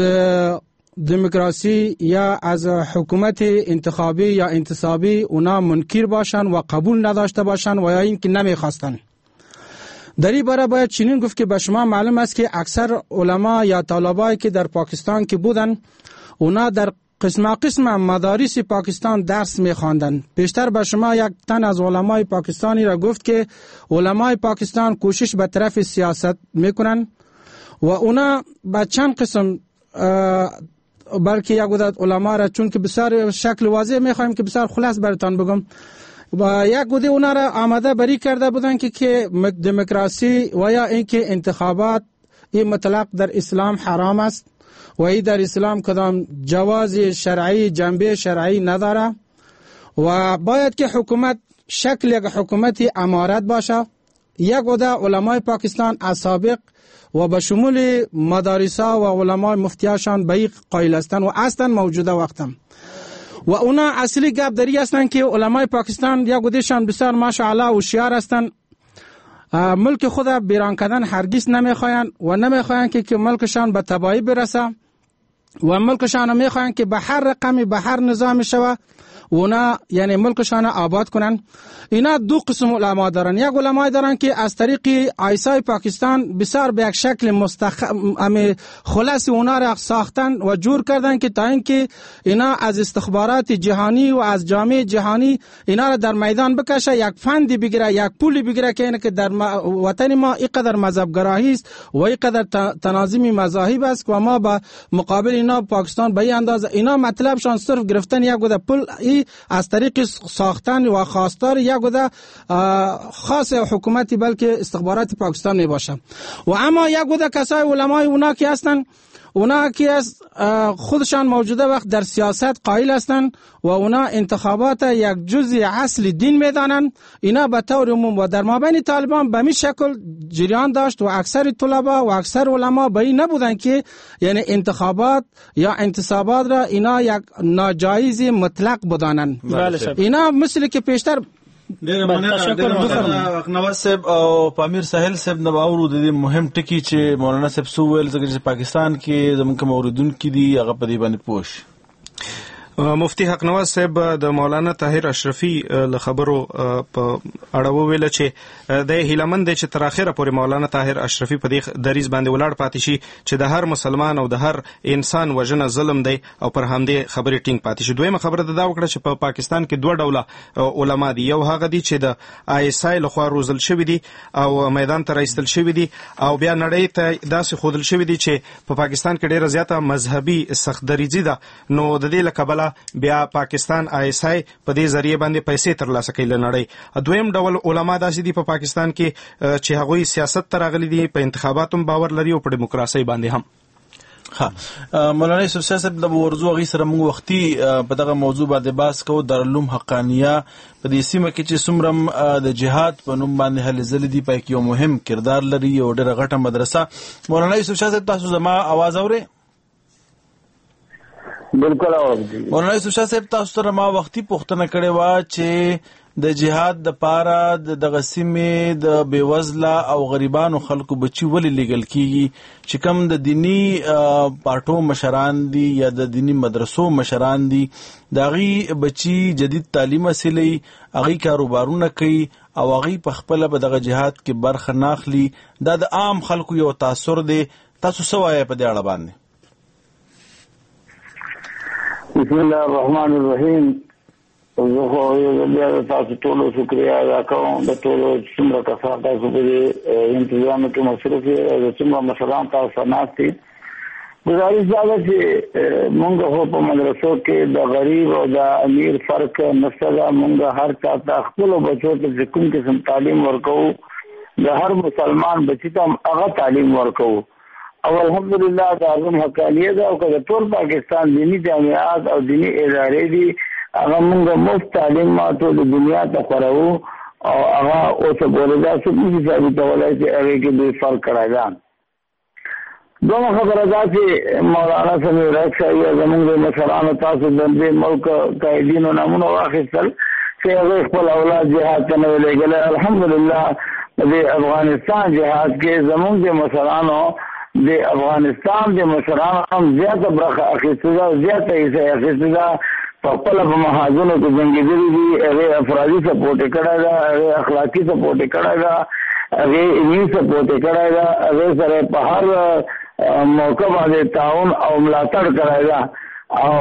دموکراسی یا از حکومت انتخابی یا انتصابی اونا منکر باشن و قبول نداشته باشن و یا این که نمیخواستن. در این باره باید چنین گفت که به شما معلوم است که اکثر علما یا طالبایی که در پاکستان که بودن اونا در قسم قسم مدارس پاکستان درس می‌خواندن. بیشتر به شما یک تن از علمای پاکستانی را گفت که علمای پاکستان کوشش به طرف سیاست میکنن و اونا به چند قسم بلکه یک عدد علما را چون که بسیار شکل واضح میخوایم که بسیار خلاص براتون بگم و یک عدد اونا را آماده بری کرده بودن که که دموکراسی و یا اینکه انتخابات این مطلق در اسلام حرام است و ای در اسلام کدام جواز شرعی جنبه شرعی نداره و باید که حکومت شکل یک حکومت امارت باشه. یک عده علمای پاکستان از سابق و به شمول مدارسا و علمای مفتیاشان به این قائل هستند و اصلا موجوده وقتم و اونا اصلی گپ داری هستند که علمای پاکستان یک عدهشان بسیار ماشاءالله هوشیار هستند، ملک خود بیران کردن هرگز نمیخواین و نمیخواین که که ملکشان به تباهی برسه و ملکشان میخواین که به هر رقمی به هر نظام شوه اونا یعنی ملکشان آباد کنن. اینا دو قسم علما دارن. یک علمای دارن که از طریق آیسای پاکستان بسیار به یک شکل مستخ امی خلاص اونا را ساختن و جور کردن که تا اینکه اینا از استخبارات جهانی و از جامعه جهانی اینا را در میدان بکشه، یک فندی بگیره، یک پولی بگیره که اینه که در وطن ما اینقدر مذهب گراهی است و اینقدر تناظیم مذاهب است و ما با مقابل اینا پاکستان به این اندازه اینا مطلبشان صرف گرفتن یک گوده پول ای از طریق ساختن و خواستار یک گوده خاص حکومتی بلکه استخبارات پاکستان می باشه. و اما یک گوده کسای علمای اونا که هستن اونا که از خودشان موجوده وقت در سیاست قائل هستند و اونا انتخابات یک جزء اصل دین میدانند، اینا به طور عموم و در مابین طالبان به می شکل جریان داشت و اکثر طلبا و اکثر علما به این نبودن که یعنی انتخابات یا انتصابات را اینا یک ناجایز مطلق بدانند. اینا مثل که پیشتر ډیره مننه نواز صاحب او پامیر ساحل صاحب نو اورو د مهم ټکی چې مولانا صاحب سو ویل چې پاکستان کې زموږ کوم اوریدونکو دي هغه په دې باندې پوښ. مفتی حق نواز صاحب د مولانا طاهر اشرفي له خبرو په اړه ویل چې د هیلمن د چې تر اخره پورې مولانا طاهر اشرفي په دې دریز باندې ولاړ پاتې شي چې د هر مسلمان او د هر انسان وژنه ظلم دی او پر همدې خبرې ټینګ پاتې شي. دویمه خبره دا وکړه چې په پاکستان کې دوه ډوله علما دي، یو هغه دي چې د آی اس آی لخوا روزل شوی دي او میدان ته راایستل شوی دي، او بیا نړۍ ته داسې خودل شوی دي چې په پاکستان کې ډیره زیاته مذهبي سختدریزي ده. نو د دې لکبله بیا پاکستان آی اس آی په دې ذریعہ باندې پیسې ترلاسه کوي لنړۍ. دویم ډول علما داسې دي په پاکستان کې چې هغوی سیاست ته راغلي دي، په انتخاباتو باور لري او په دیموکراسي باندې هم. ها مولانا یوسف شاه صاحب د ورزو غي سره موږ وختي په دغه موضوع باندې بحث کوو. دارالعلوم حقانیه په دې سیمه کې چې څومره د جهاد په نوم باندې هلې ځلې دي په یو مهم کردار لري او ډېره غټه مدرسه. مولانا یوسف شاه صاحب تاسو زما आवाज اورئ؟ بالکل اورئ. مولانا یوسف شاه صاحب تاسو سره ما وختي پوښتنه کړې و چې د جهاد د پاره د دغه سیمې د بیوزله او غریبانو خلکو بچي ولې لیږل کیږي چې کوم د دینی پارټو مشران دي یا د دینی مدرسو مشران دي، د هغې بچي جدید تعلیم حاصلوي، هغې کاروبارونه کوي او هغې په خپله په دغه جهاد کې برخه نه اخلي. دا د عام خلکو یو تاثر دی. تاسو څه وایئ په دې اړه باندې؟ بسم الله الرحمن الرحیم. زه خو بیا د تاسو ټولو شکریا ادا کوم، د ټولو څومره کسان تاسو په دې انتظام کې مصروف یې، د څومره مشران تاسو ناست دي. ګزارش دا ده چې مونږ خو په مدرسو کې د غریب او د امیر فرق نشته ده. مونږ هر چا ته خپلو بچو ته چې کوم قسم تعلیم ورکوو، د هر مسلمان بچي ته هم هغه تعلیم ورکوو. او الحمدلله دارالعلوم حقانیه ده او که د ټول پاکستان دیني جامعات او دیني ادارې دي، هغه مونږ مفت تعلیم ټول دنیا ته خپروو او هغه اوسه پورې داسې نشي ثابتولی چې هغې کې دوی فرق کړی ده. دومره خبره دا چې مولانا سمیع الحق صاحب یا زمونږ د مشرانو تاسو د دې ملک قایدینو نامونه واخیستل چې هغوی خپل اولاد جهاد ته نه وي لېږلی. الحمدلله د افغانستان جهاد کې زمونږ د مشرانو د افغانستان د مشرانو هم زیاته برخه اخیستې ده، زیاته حصه یې اخیستې ده. په خپله په محاذونو کې جنګېدلي دي، هغې افرادي سپورټ یې کړی ده، هغې اخلاقي سپورټ یې کړی ده، هغې علمي سپورټ یې کړی ده، هغې سره په هر موقع باندې تعاون او ملاتړ کړی ده او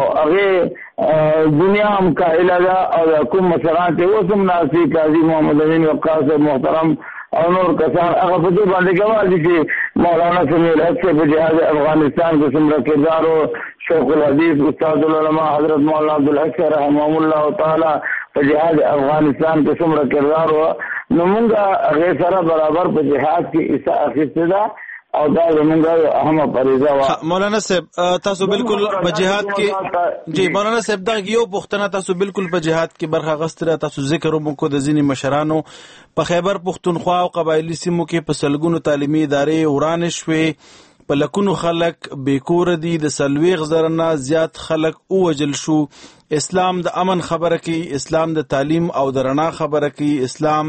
هغې دنیا هم قایله ده. او د کوم مشران چې اوس هم ناست دي، قاضي محمد امین وقاص محترم او نور کسان، هغه په دې باندې ګواه دي چې مولانا سمیع الحق صاحب په جهاد افغانستان کې څومره کردار و. شیخ الحدیث استاد العلماء حضرت مولانا عبدالحق صاحب رحمه الله تعالی په جهاد افغانستان کې څومره کردار و. نو مونږ هغې سره برابر په جهاد کې حصه اخیستې ده او دا زمونږ اهمه فریضه وه. مولانا صاحب تاسو بالکل په جهاد کې جی مولانا صاحب دا یو پوښتنه، تاسو بالکل په جهاد کې برخه اخیستې، تاسو ذکر وکړو د ځینې مشرانو په خیبر پښتونخوا او قبایلي سیمو کې په سلګونو تعلیمي ادارې ورانې شوې، په لکونو خلک بېکوره دي، د څلوېښت زره نه زیات خلک ووژل شو. اسلام د امن خبره کوي، اسلام د تعلیم او د رڼا خبره کوي، اسلام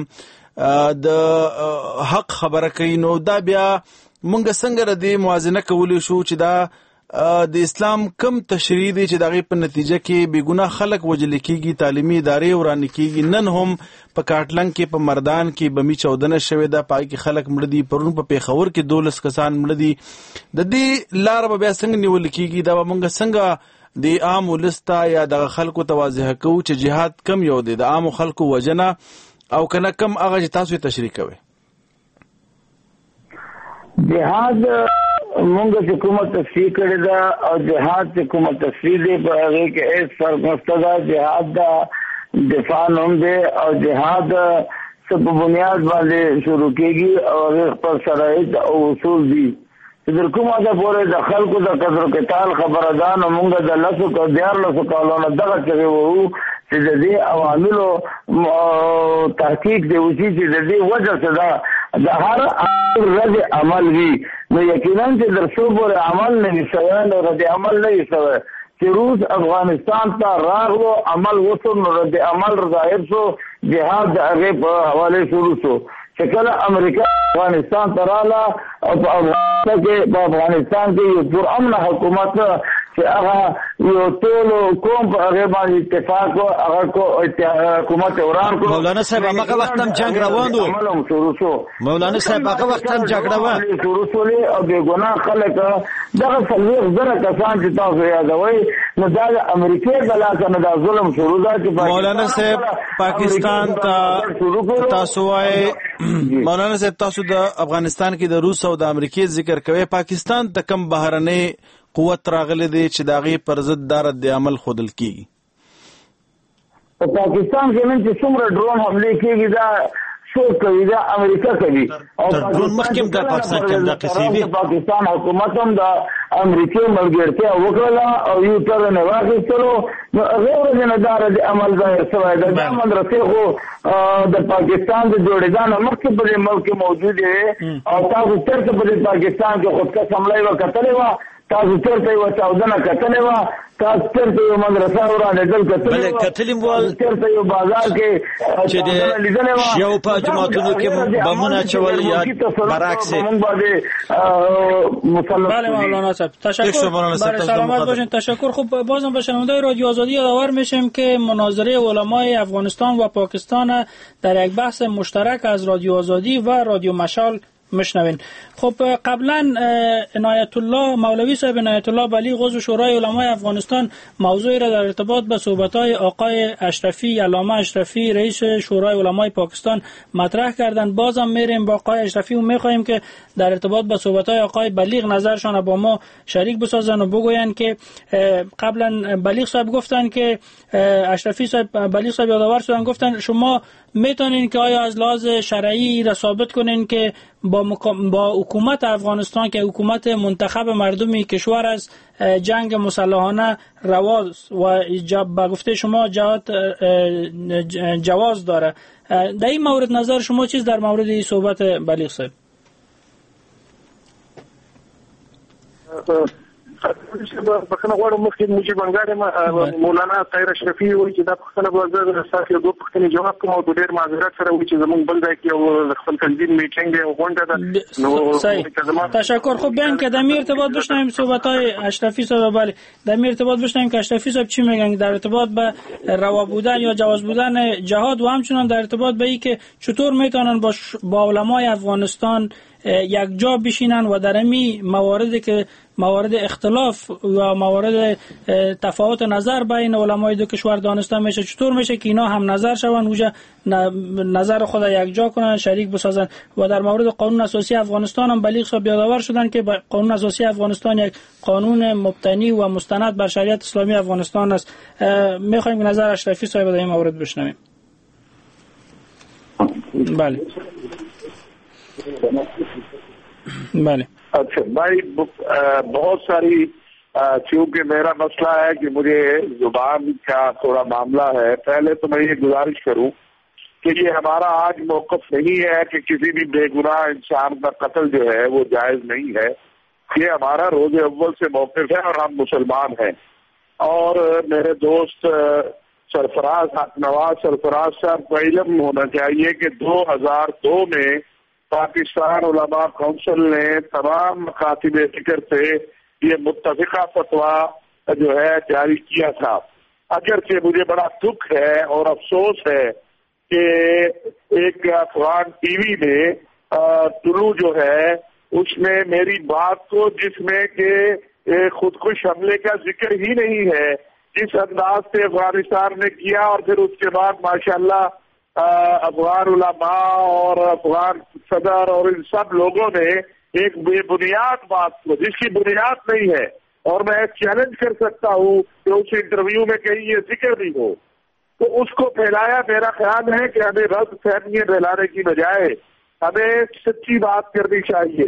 د حق خبره کوي. نو دا بیا مونږ څنګه د دې موازنه کولی شو چې دا د اسلام کم تشریع دی چې د هغې په نتیجه کې بېګناه خلک وژل کېږي، تعلیمي ادارې ورانې کېږي. نن هم په کاټلنګ کې په مردان کې بمي چاودنه شوې ده، په هغې کې خلک مړه دي. پرون په پېښور کې دولس کسان مړه دي. د دې لاره به بیا څنګه نیول کېږي؟ دا به مونږ څنګه د عام ولس ته یا دغه خلکو ته واضحه کوو چې جهاد کم یو دی، د عامو خلکو وژنه او که نه کم هغه چې تاسو یې تشریح کوئ؟ جهاد مونږ چې کومه تفسیر کړې ده او جهاد چې کومه تفسیر دی په هغې کې هېڅ فرق نشته ده. جهاد د دفاع نوم دی او جهاد څه په بنیاد باندې شروع کېږي او هغې خپل شرایط او اصول دي چې د کومه ده پورې د خلکو د قدر قتال خبره ده نو موږ د لسو کو دیارلسو کالونو دغه چې وو چې د دې عواملو تحقیق دی وشي چې د دې وجه څه ده د هر رد عمل وي نو یقینا چې در څو پورې عمل نه وي شوی نو رد عمل نه وي شوی چې روس افغانستان ته راغلو عمل وشو نو رد عمل ظاهر شو جهاد د هغې په حوالې شروع شو چې کله امریکا افغانستان ته راغله او په افغانستان کې په افغانستان کې یو پرامن حکومت چې هغه یو ټول قوم په هغه باندې اتفاق او هغه کو حکومت وران کړو. مولانا صاحب هغه وخت هم جنگ روان و. عمل هم شروع شو. مولانا صاحب هغه وخت هم جګړه و. شروع شولې او د ګناه خلک دغه څلور زره کسان چې تاسو یادوي نو دا د امریکای د لاسه نه دا ظلم شروع ده چې مولانا صاحب پاکستان ته تاسو وايي مولانا صاحب تاسو د افغانستان کې د روس او د امریکای ذکر کوي پاکستان د کم بهرنۍ قوت راغلی دی چې داغي پر ضد دار د عمل خودل کیږي. په پاکستان کې نن چې څومره ډرون حمله کیږي دا څو کوي دا امریکا کوي او ډرون مخکې د پاکستان کې د قصيبي پاکستان حکومت هم د امریکای ملګرتیا وکړه او یو تر نه واغستلو نو غیر جندار د عمل ظاهر شوی دا د مدرسې خو د پاکستان د جوړېدان مخکې په ملک موجود دی او تاسو ترته په پاکستان کې خودکا حمله وکړلې و تاسو ترته یو چاودنه کتلې و تاسو ترته یو مدرسه ورانه دل کتلې و کتلې مول ترته یو بازار کې چې د یو په جماعتونو کې بمونه چول یا برعکس بله مولانا صاحب تشکر برای سلامت باشین. تشکر. خب بازم به شنوندگان رادیو آزادی یادآور میشیم که مناظره علمای افغانستان و پاکستان در یک بحث مشترک از رادیو آزادی و رادیو مشال مشنوین. خب قبلا عنایت الله مولوی صاحب عنایت الله بلیغ عضو شورای علمای افغانستان موضوعی را در ارتباط به صحبت‌های آقای اشرفی علامه اشرفی رئیس شورای علمای پاکستان مطرح کردند. بازم میریم با آقای اشرفی و می‌خواهیم که در ارتباط به صحبت‌های آقای بلیغ نظرشان با ما شریک بسازن و بگویند که قبلا بلیغ صاحب گفتن که اشرفی صاحب بلیغ صاحب یادآور شدن گفتن شما میتونین که آیا از لحاظ شرعی را ثابت کنین که با مقام با حکومت افغانستان که حکومت منتخب مردمی کشور از جنگ مسلحانه رواز و به گفته شما جهاد جواز داره. در این مورد نظر شما چیز در مورد این صحبت بلیغ صاحب؟ بخنه غواړم مخکې مجيب انګار مولانا طاهر اشرفي وایي چې دا پښتنه به زه تاسو دوه پښتنې جواب کوم او د ډېر معذرت سره وایي چې زمونږ بل ځای کې یو خپل تنظیم میټینګ او غونډه ده. نو تشکر. خب بیان که در می ارتباط بشنویم صحبت‌های اشرفی صاحب. بله در می ارتباط بشنویم که اشرفی صاحب چی میگن در ارتباط به روا بودن یا جواز بودن جهاد و همچنان در ارتباط به این که چطور میتونن با با علمای افغانستان یک جا بشینن و در امی مواردی که موارد اختلاف و موارد تفاوت نظر بین علمای دو کشور دانسته میشه چطور میشه که اینا هم نظر شون وجه نظر خود یک جا کنن شریک بسازن. و در مورد قانون اساسی افغانستان هم بلیغ صاحب یادآور شدن که قانون اساسی افغانستان یک قانون مبتنی و مستند بر شریعت اسلامی افغانستان است. میخوایم نظر اشرفی صاحب در این مورد بشنویم. بله بله. अच्छा भाई बहुत सारी चूंकि मेरा मसला है कि मुझे जुबान का थोड़ा मामला है पहले तो मैं ये गुजारिश करूं कि ये हमारा आज मौक़िफ़ नहीं है कि किसी भी बेगुनाह इंसान का कत्ल जो है वो जायज़ नहीं है. ये हमारा रोज़े अव्वल से मौक़िफ़ है और हम मुसलमान हैं. और मेरे दोस्त सरफराज नवाज सरफराज साहब को इल्म होना चाहिए कि दो हज़ार दो में पाकिस्तान उलमा काउंसिल ने तमाम मकातिब फ़िक्र से ये मुत्तफ़िक़ा फतवा जो है जारी किया था. अगरचे मुझे बड़ा दुख है और अफसोस है कि एक अफगान टीवी में टुलू जो है उसने मेरी बात को जिसमें कि खुदकुश हमले का जिक्र ही नहीं है जिस अंदाज से अफगानिस्तान ने किया और फिर उसके बाद माशाअल्लाह अफगान उलमा और अफगान सदर और इन सब लोगों ने एक बेबुनियाद बात को जिसकी बुनियाद नहीं है और मैं चैलेंज कर सकता हूँ कि उस इंटरव्यू में कहीं ये जिक्र नहीं हो तो उसको फैलाया. मेरा ख्याल है कि हमें रद्द फहमियां फैलाने की बजाय हमें सच्ची बात करनी चाहिए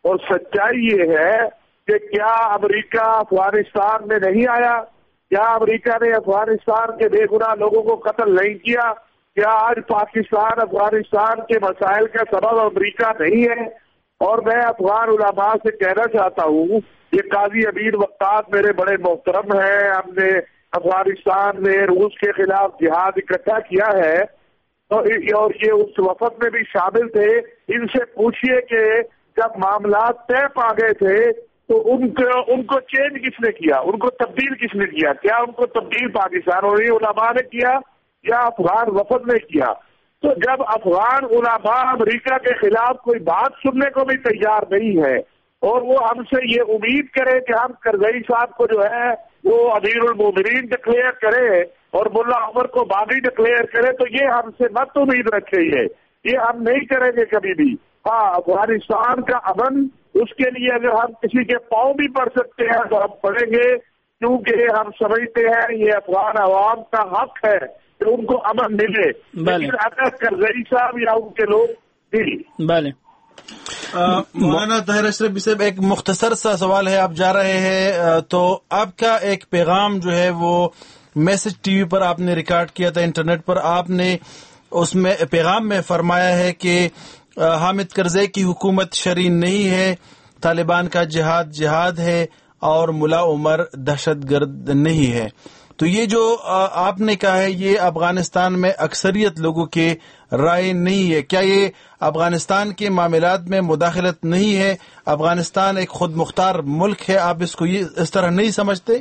और सच्चाई ये है कि क्या अमेरिका अफगानिस्तान में नहीं आया? क्या अमेरिका ने अफगानिस्तान के बेगुनाह लोगों को कत्ल नहीं किया? क्या आज पाकिस्तान अफगानिस्तान के मसाइल का सबब अमेरिका नहीं है? और मैं अफगान उलमा से कहना चाहता हूँ, ये काजी अमीर वक्ताद मेरे बड़े मोहतरम हैं, हमने अफगानिस्तान में रूस के खिलाफ जिहाद इकट्ठा किया है तो और ये उस वफद में भी शामिल थे। इनसे पूछिए कि जब मामला तय पा गए थे तो उनको उनको चेंज किसने किया, उनको तब्दील किसने किया? क्या उनको तब्दील पाकिस्तान और उलमा ने किया या अफगान वफद ने किया? तो जब अफगान उलमा अमेरिका के खिलाफ कोई बात सुनने को भी तैयार नहीं है और वो हमसे ये उम्मीद करे कि हम करजई साहब को जो है वो अमीरुल मोमिनीन डिक्लेयर करे और मुल्ला उमर को बागी डिक्लेयर करे, तो ये हमसे मत उम्मीद रखिए, ये हम नहीं करेंगे कभी भी। हाँ, अफगानिस्तान का अमन, उसके लिए अगर हम किसी के पाँव भी पड़ सकते हैं तो हम पड़ेंगे, क्योंकि हम समझते हैं ये अफगान अवाम का हक है कि उनको अमन मिले। लेकिन अगर करजई साहब या उनके लोग भी मौलाना ताहिर अशरफी साहब, एक मुख्तसर सा सवाल है, आप जा रहे हैं तो आपका एक पैगाम जो है वो मैसेज टीवी पर आपने रिकॉर्ड किया था, इंटरनेट पर आपने उसमें पैगाम में फरमाया है कि हामिद करज़ई की हुकूमत शरई नहीं है, तालिबान का जिहाद जिहाद है और मुल्ला उमर दहशतगर्द नहीं है। तो ये जो आपने कहा है ये अफगानिस्तान में अक्सरियत लोगों के राय नहीं है। क्या ये अफगानिस्तान के मामलात में मुदाखलत नहीं है? अफगानिस्तान एक खुद मुख्तार मुल्क है, आप इसको ये इस तरह नहीं समझते?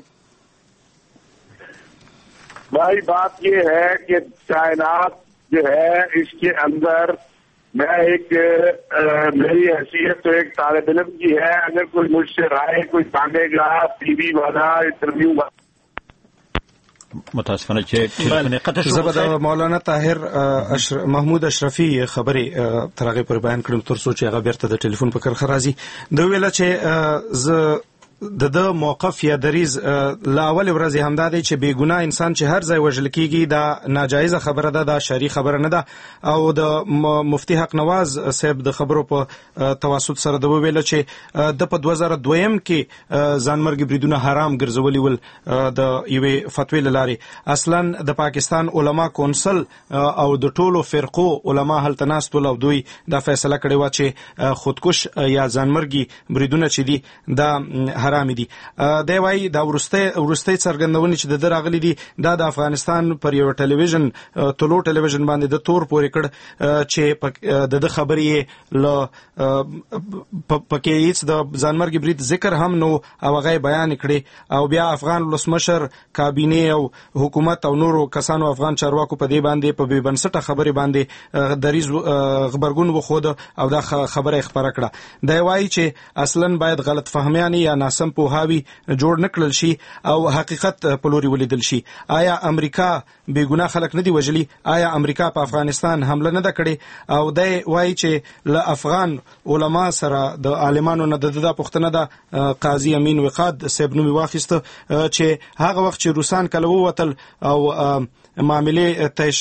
भाई बात ये है कि कायनात जो है इसके अंदर मैं एक आ, मेरी हैसियत तो एक तालिब इल्म की है, अगर कोई मुझसे राय कोई मांगेगा टीवी वाला इंटरव्यू वाला متاسفانه چې زبده مولانا طاهر محمود اشرفي خبري ترغه پر بیان کړم تر سوچ هغه بیرته د ټلیفون په کر خرازي د ویل چې ز د د موقف یا دریز لاول ورځ همدا دی چې بیګناه انسان چې هر ځای وژل کیږي دا ناجایز خبره ده، دا شرعي خبره نه ده. او د مفتی حق نواز صاحب د خبرو په توسط سره د ویل چې د په دوه زره دوه کې ځانمرګ بریدونه حرام ګرځولي ول د یوې فتوی لاري. اصلا د پاکستان علما کونسل او د ټولو فرقو علما هل تناستول او دوی دا فیصله کړې و چې خودکش یا ځانمرګي بریدونه چې دي دا حرام دي. دی وايي دا ورسته ورسته څرګندونه چې د دراغلي دي دا د افغانستان پر یو ټلویزیون تلو ټلویزیون باندې د تور پورې کړ چې د خبرې ل پکې هیڅ د ځانمرګ برید ذکر هم نو او غي بیان کړي او بیا افغان ولسمشر کابینه او حکومت او نورو کسانو افغان چارواکو په دې باندې په بې بنسټه خبرې باندې دریز خبرګون وخود او دا خبره خبره کړه. دی وايي چې اصلا باید غلط فهمیانی یا ناسم پوهاوی جوړ نکړل شي او حقیقت په لوري ولیدل شي. آیا امریکا بے ګناه خلک نه دی وجلی؟ آیا امریکا په افغانستان حمله نه ده کړې؟ او دی وايي چې ل افغان علما سره د عالمانو نه د پښتنه ده قاضي امین وقاد صاحب نومي واخیسته چې هغه وخت چې روسان کله ووتل او معاملې تش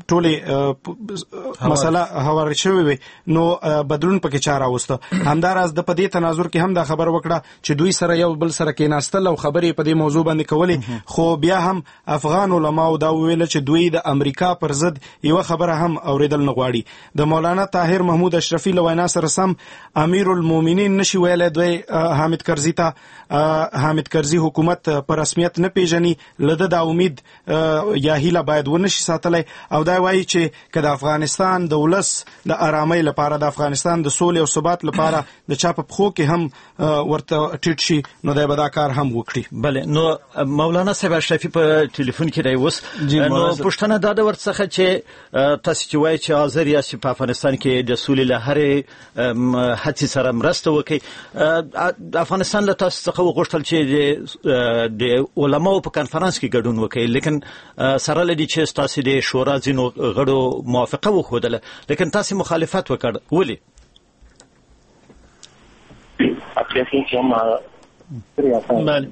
ټولې مسله هوار شوې وي نو بدلون پکې چاره وسته. همداراز د پدې تناظر کې هم دا خبر وکړه چې دوی سره یو بل سره کېناستل او خبرې په دې موضوع باندې کولې، خو بیا هم افغان علماء دا ویل چې دوی د امریکا پر ضد یو خبره هم اوریدل نه غواړي. د مولانا طاهر محمود اشرفي له وینا سره سم امیر المؤمنین نشي ویلای دوی حامد کرزي ته حامد کرزي حکومت پر رسمیت نه پیژني، لده دا امید یا هیله باید ونشي ساتلی. او دا وایي چې که د افغانستان د ولس د آرامۍ لپاره، د افغانستان د سولې او ثبات لپاره د چا په پښو کې هم ورته ټیټ شي نو دی به دا کار هم وکړي. بله، نو مولانا صاحب اشرفي په ټلیفون کې دی اوس. نو پوښتنه دا ده ورڅخه چې تاسو چې وایي چې حاضر یاست په افغانستان کې د سولې له هرې هڅې سره مرسته وکړي. افغانستان له تاسو څخه وغوښتل چې د علماو په کنفرانس کې ګډون وکړي، لیکن سره لدی چې تاسو د شورا ځینو غړو موافقه وښودله، لیکن تاسو مخالفت وکړ. ولې؟ بله.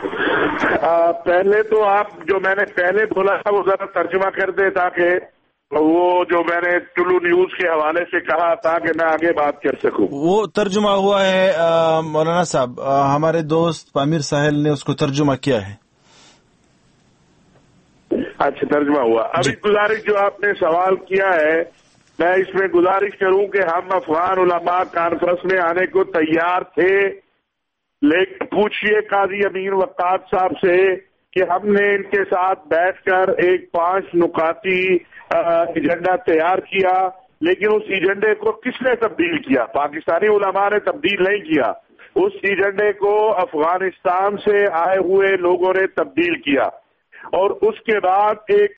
پہلے تو آپ جو میں نے پہلے بولا تھا وہ ذرا ترجمہ کر دے تاکہ وہ جو میں نے ٹلو نیوز کے حوالے سے کہا تھا کہ میں آگے بات کر سکوں. وہ ترجمہ ہوا ہے مولانا صاحب, ہمارے دوست پامیر ساحل نے اس کو ترجمہ کیا ہے. اچھا ترجمہ ہوا. ابھی گزارش جو آپ نے سوال کیا ہے, میں اس میں گزارش کروں کہ ہم افغان علماء کانفرنس میں آنے کو تیار تھے, لیکن پوچھئے قاضی امین وقاص صاحب سے کہ ہم نے ان کے ساتھ بیٹھ کر ایک پانچ نکاتی ایجنڈا تیار کیا, لیکن اس ایجنڈے کو کس نے تبدیل کیا؟ پاکستانی علماء نے تبدیل نہیں کیا. اس ایجنڈے کو افغانستان سے آئے ہوئے لوگوں نے تبدیل کیا, اور اس کے بعد ایک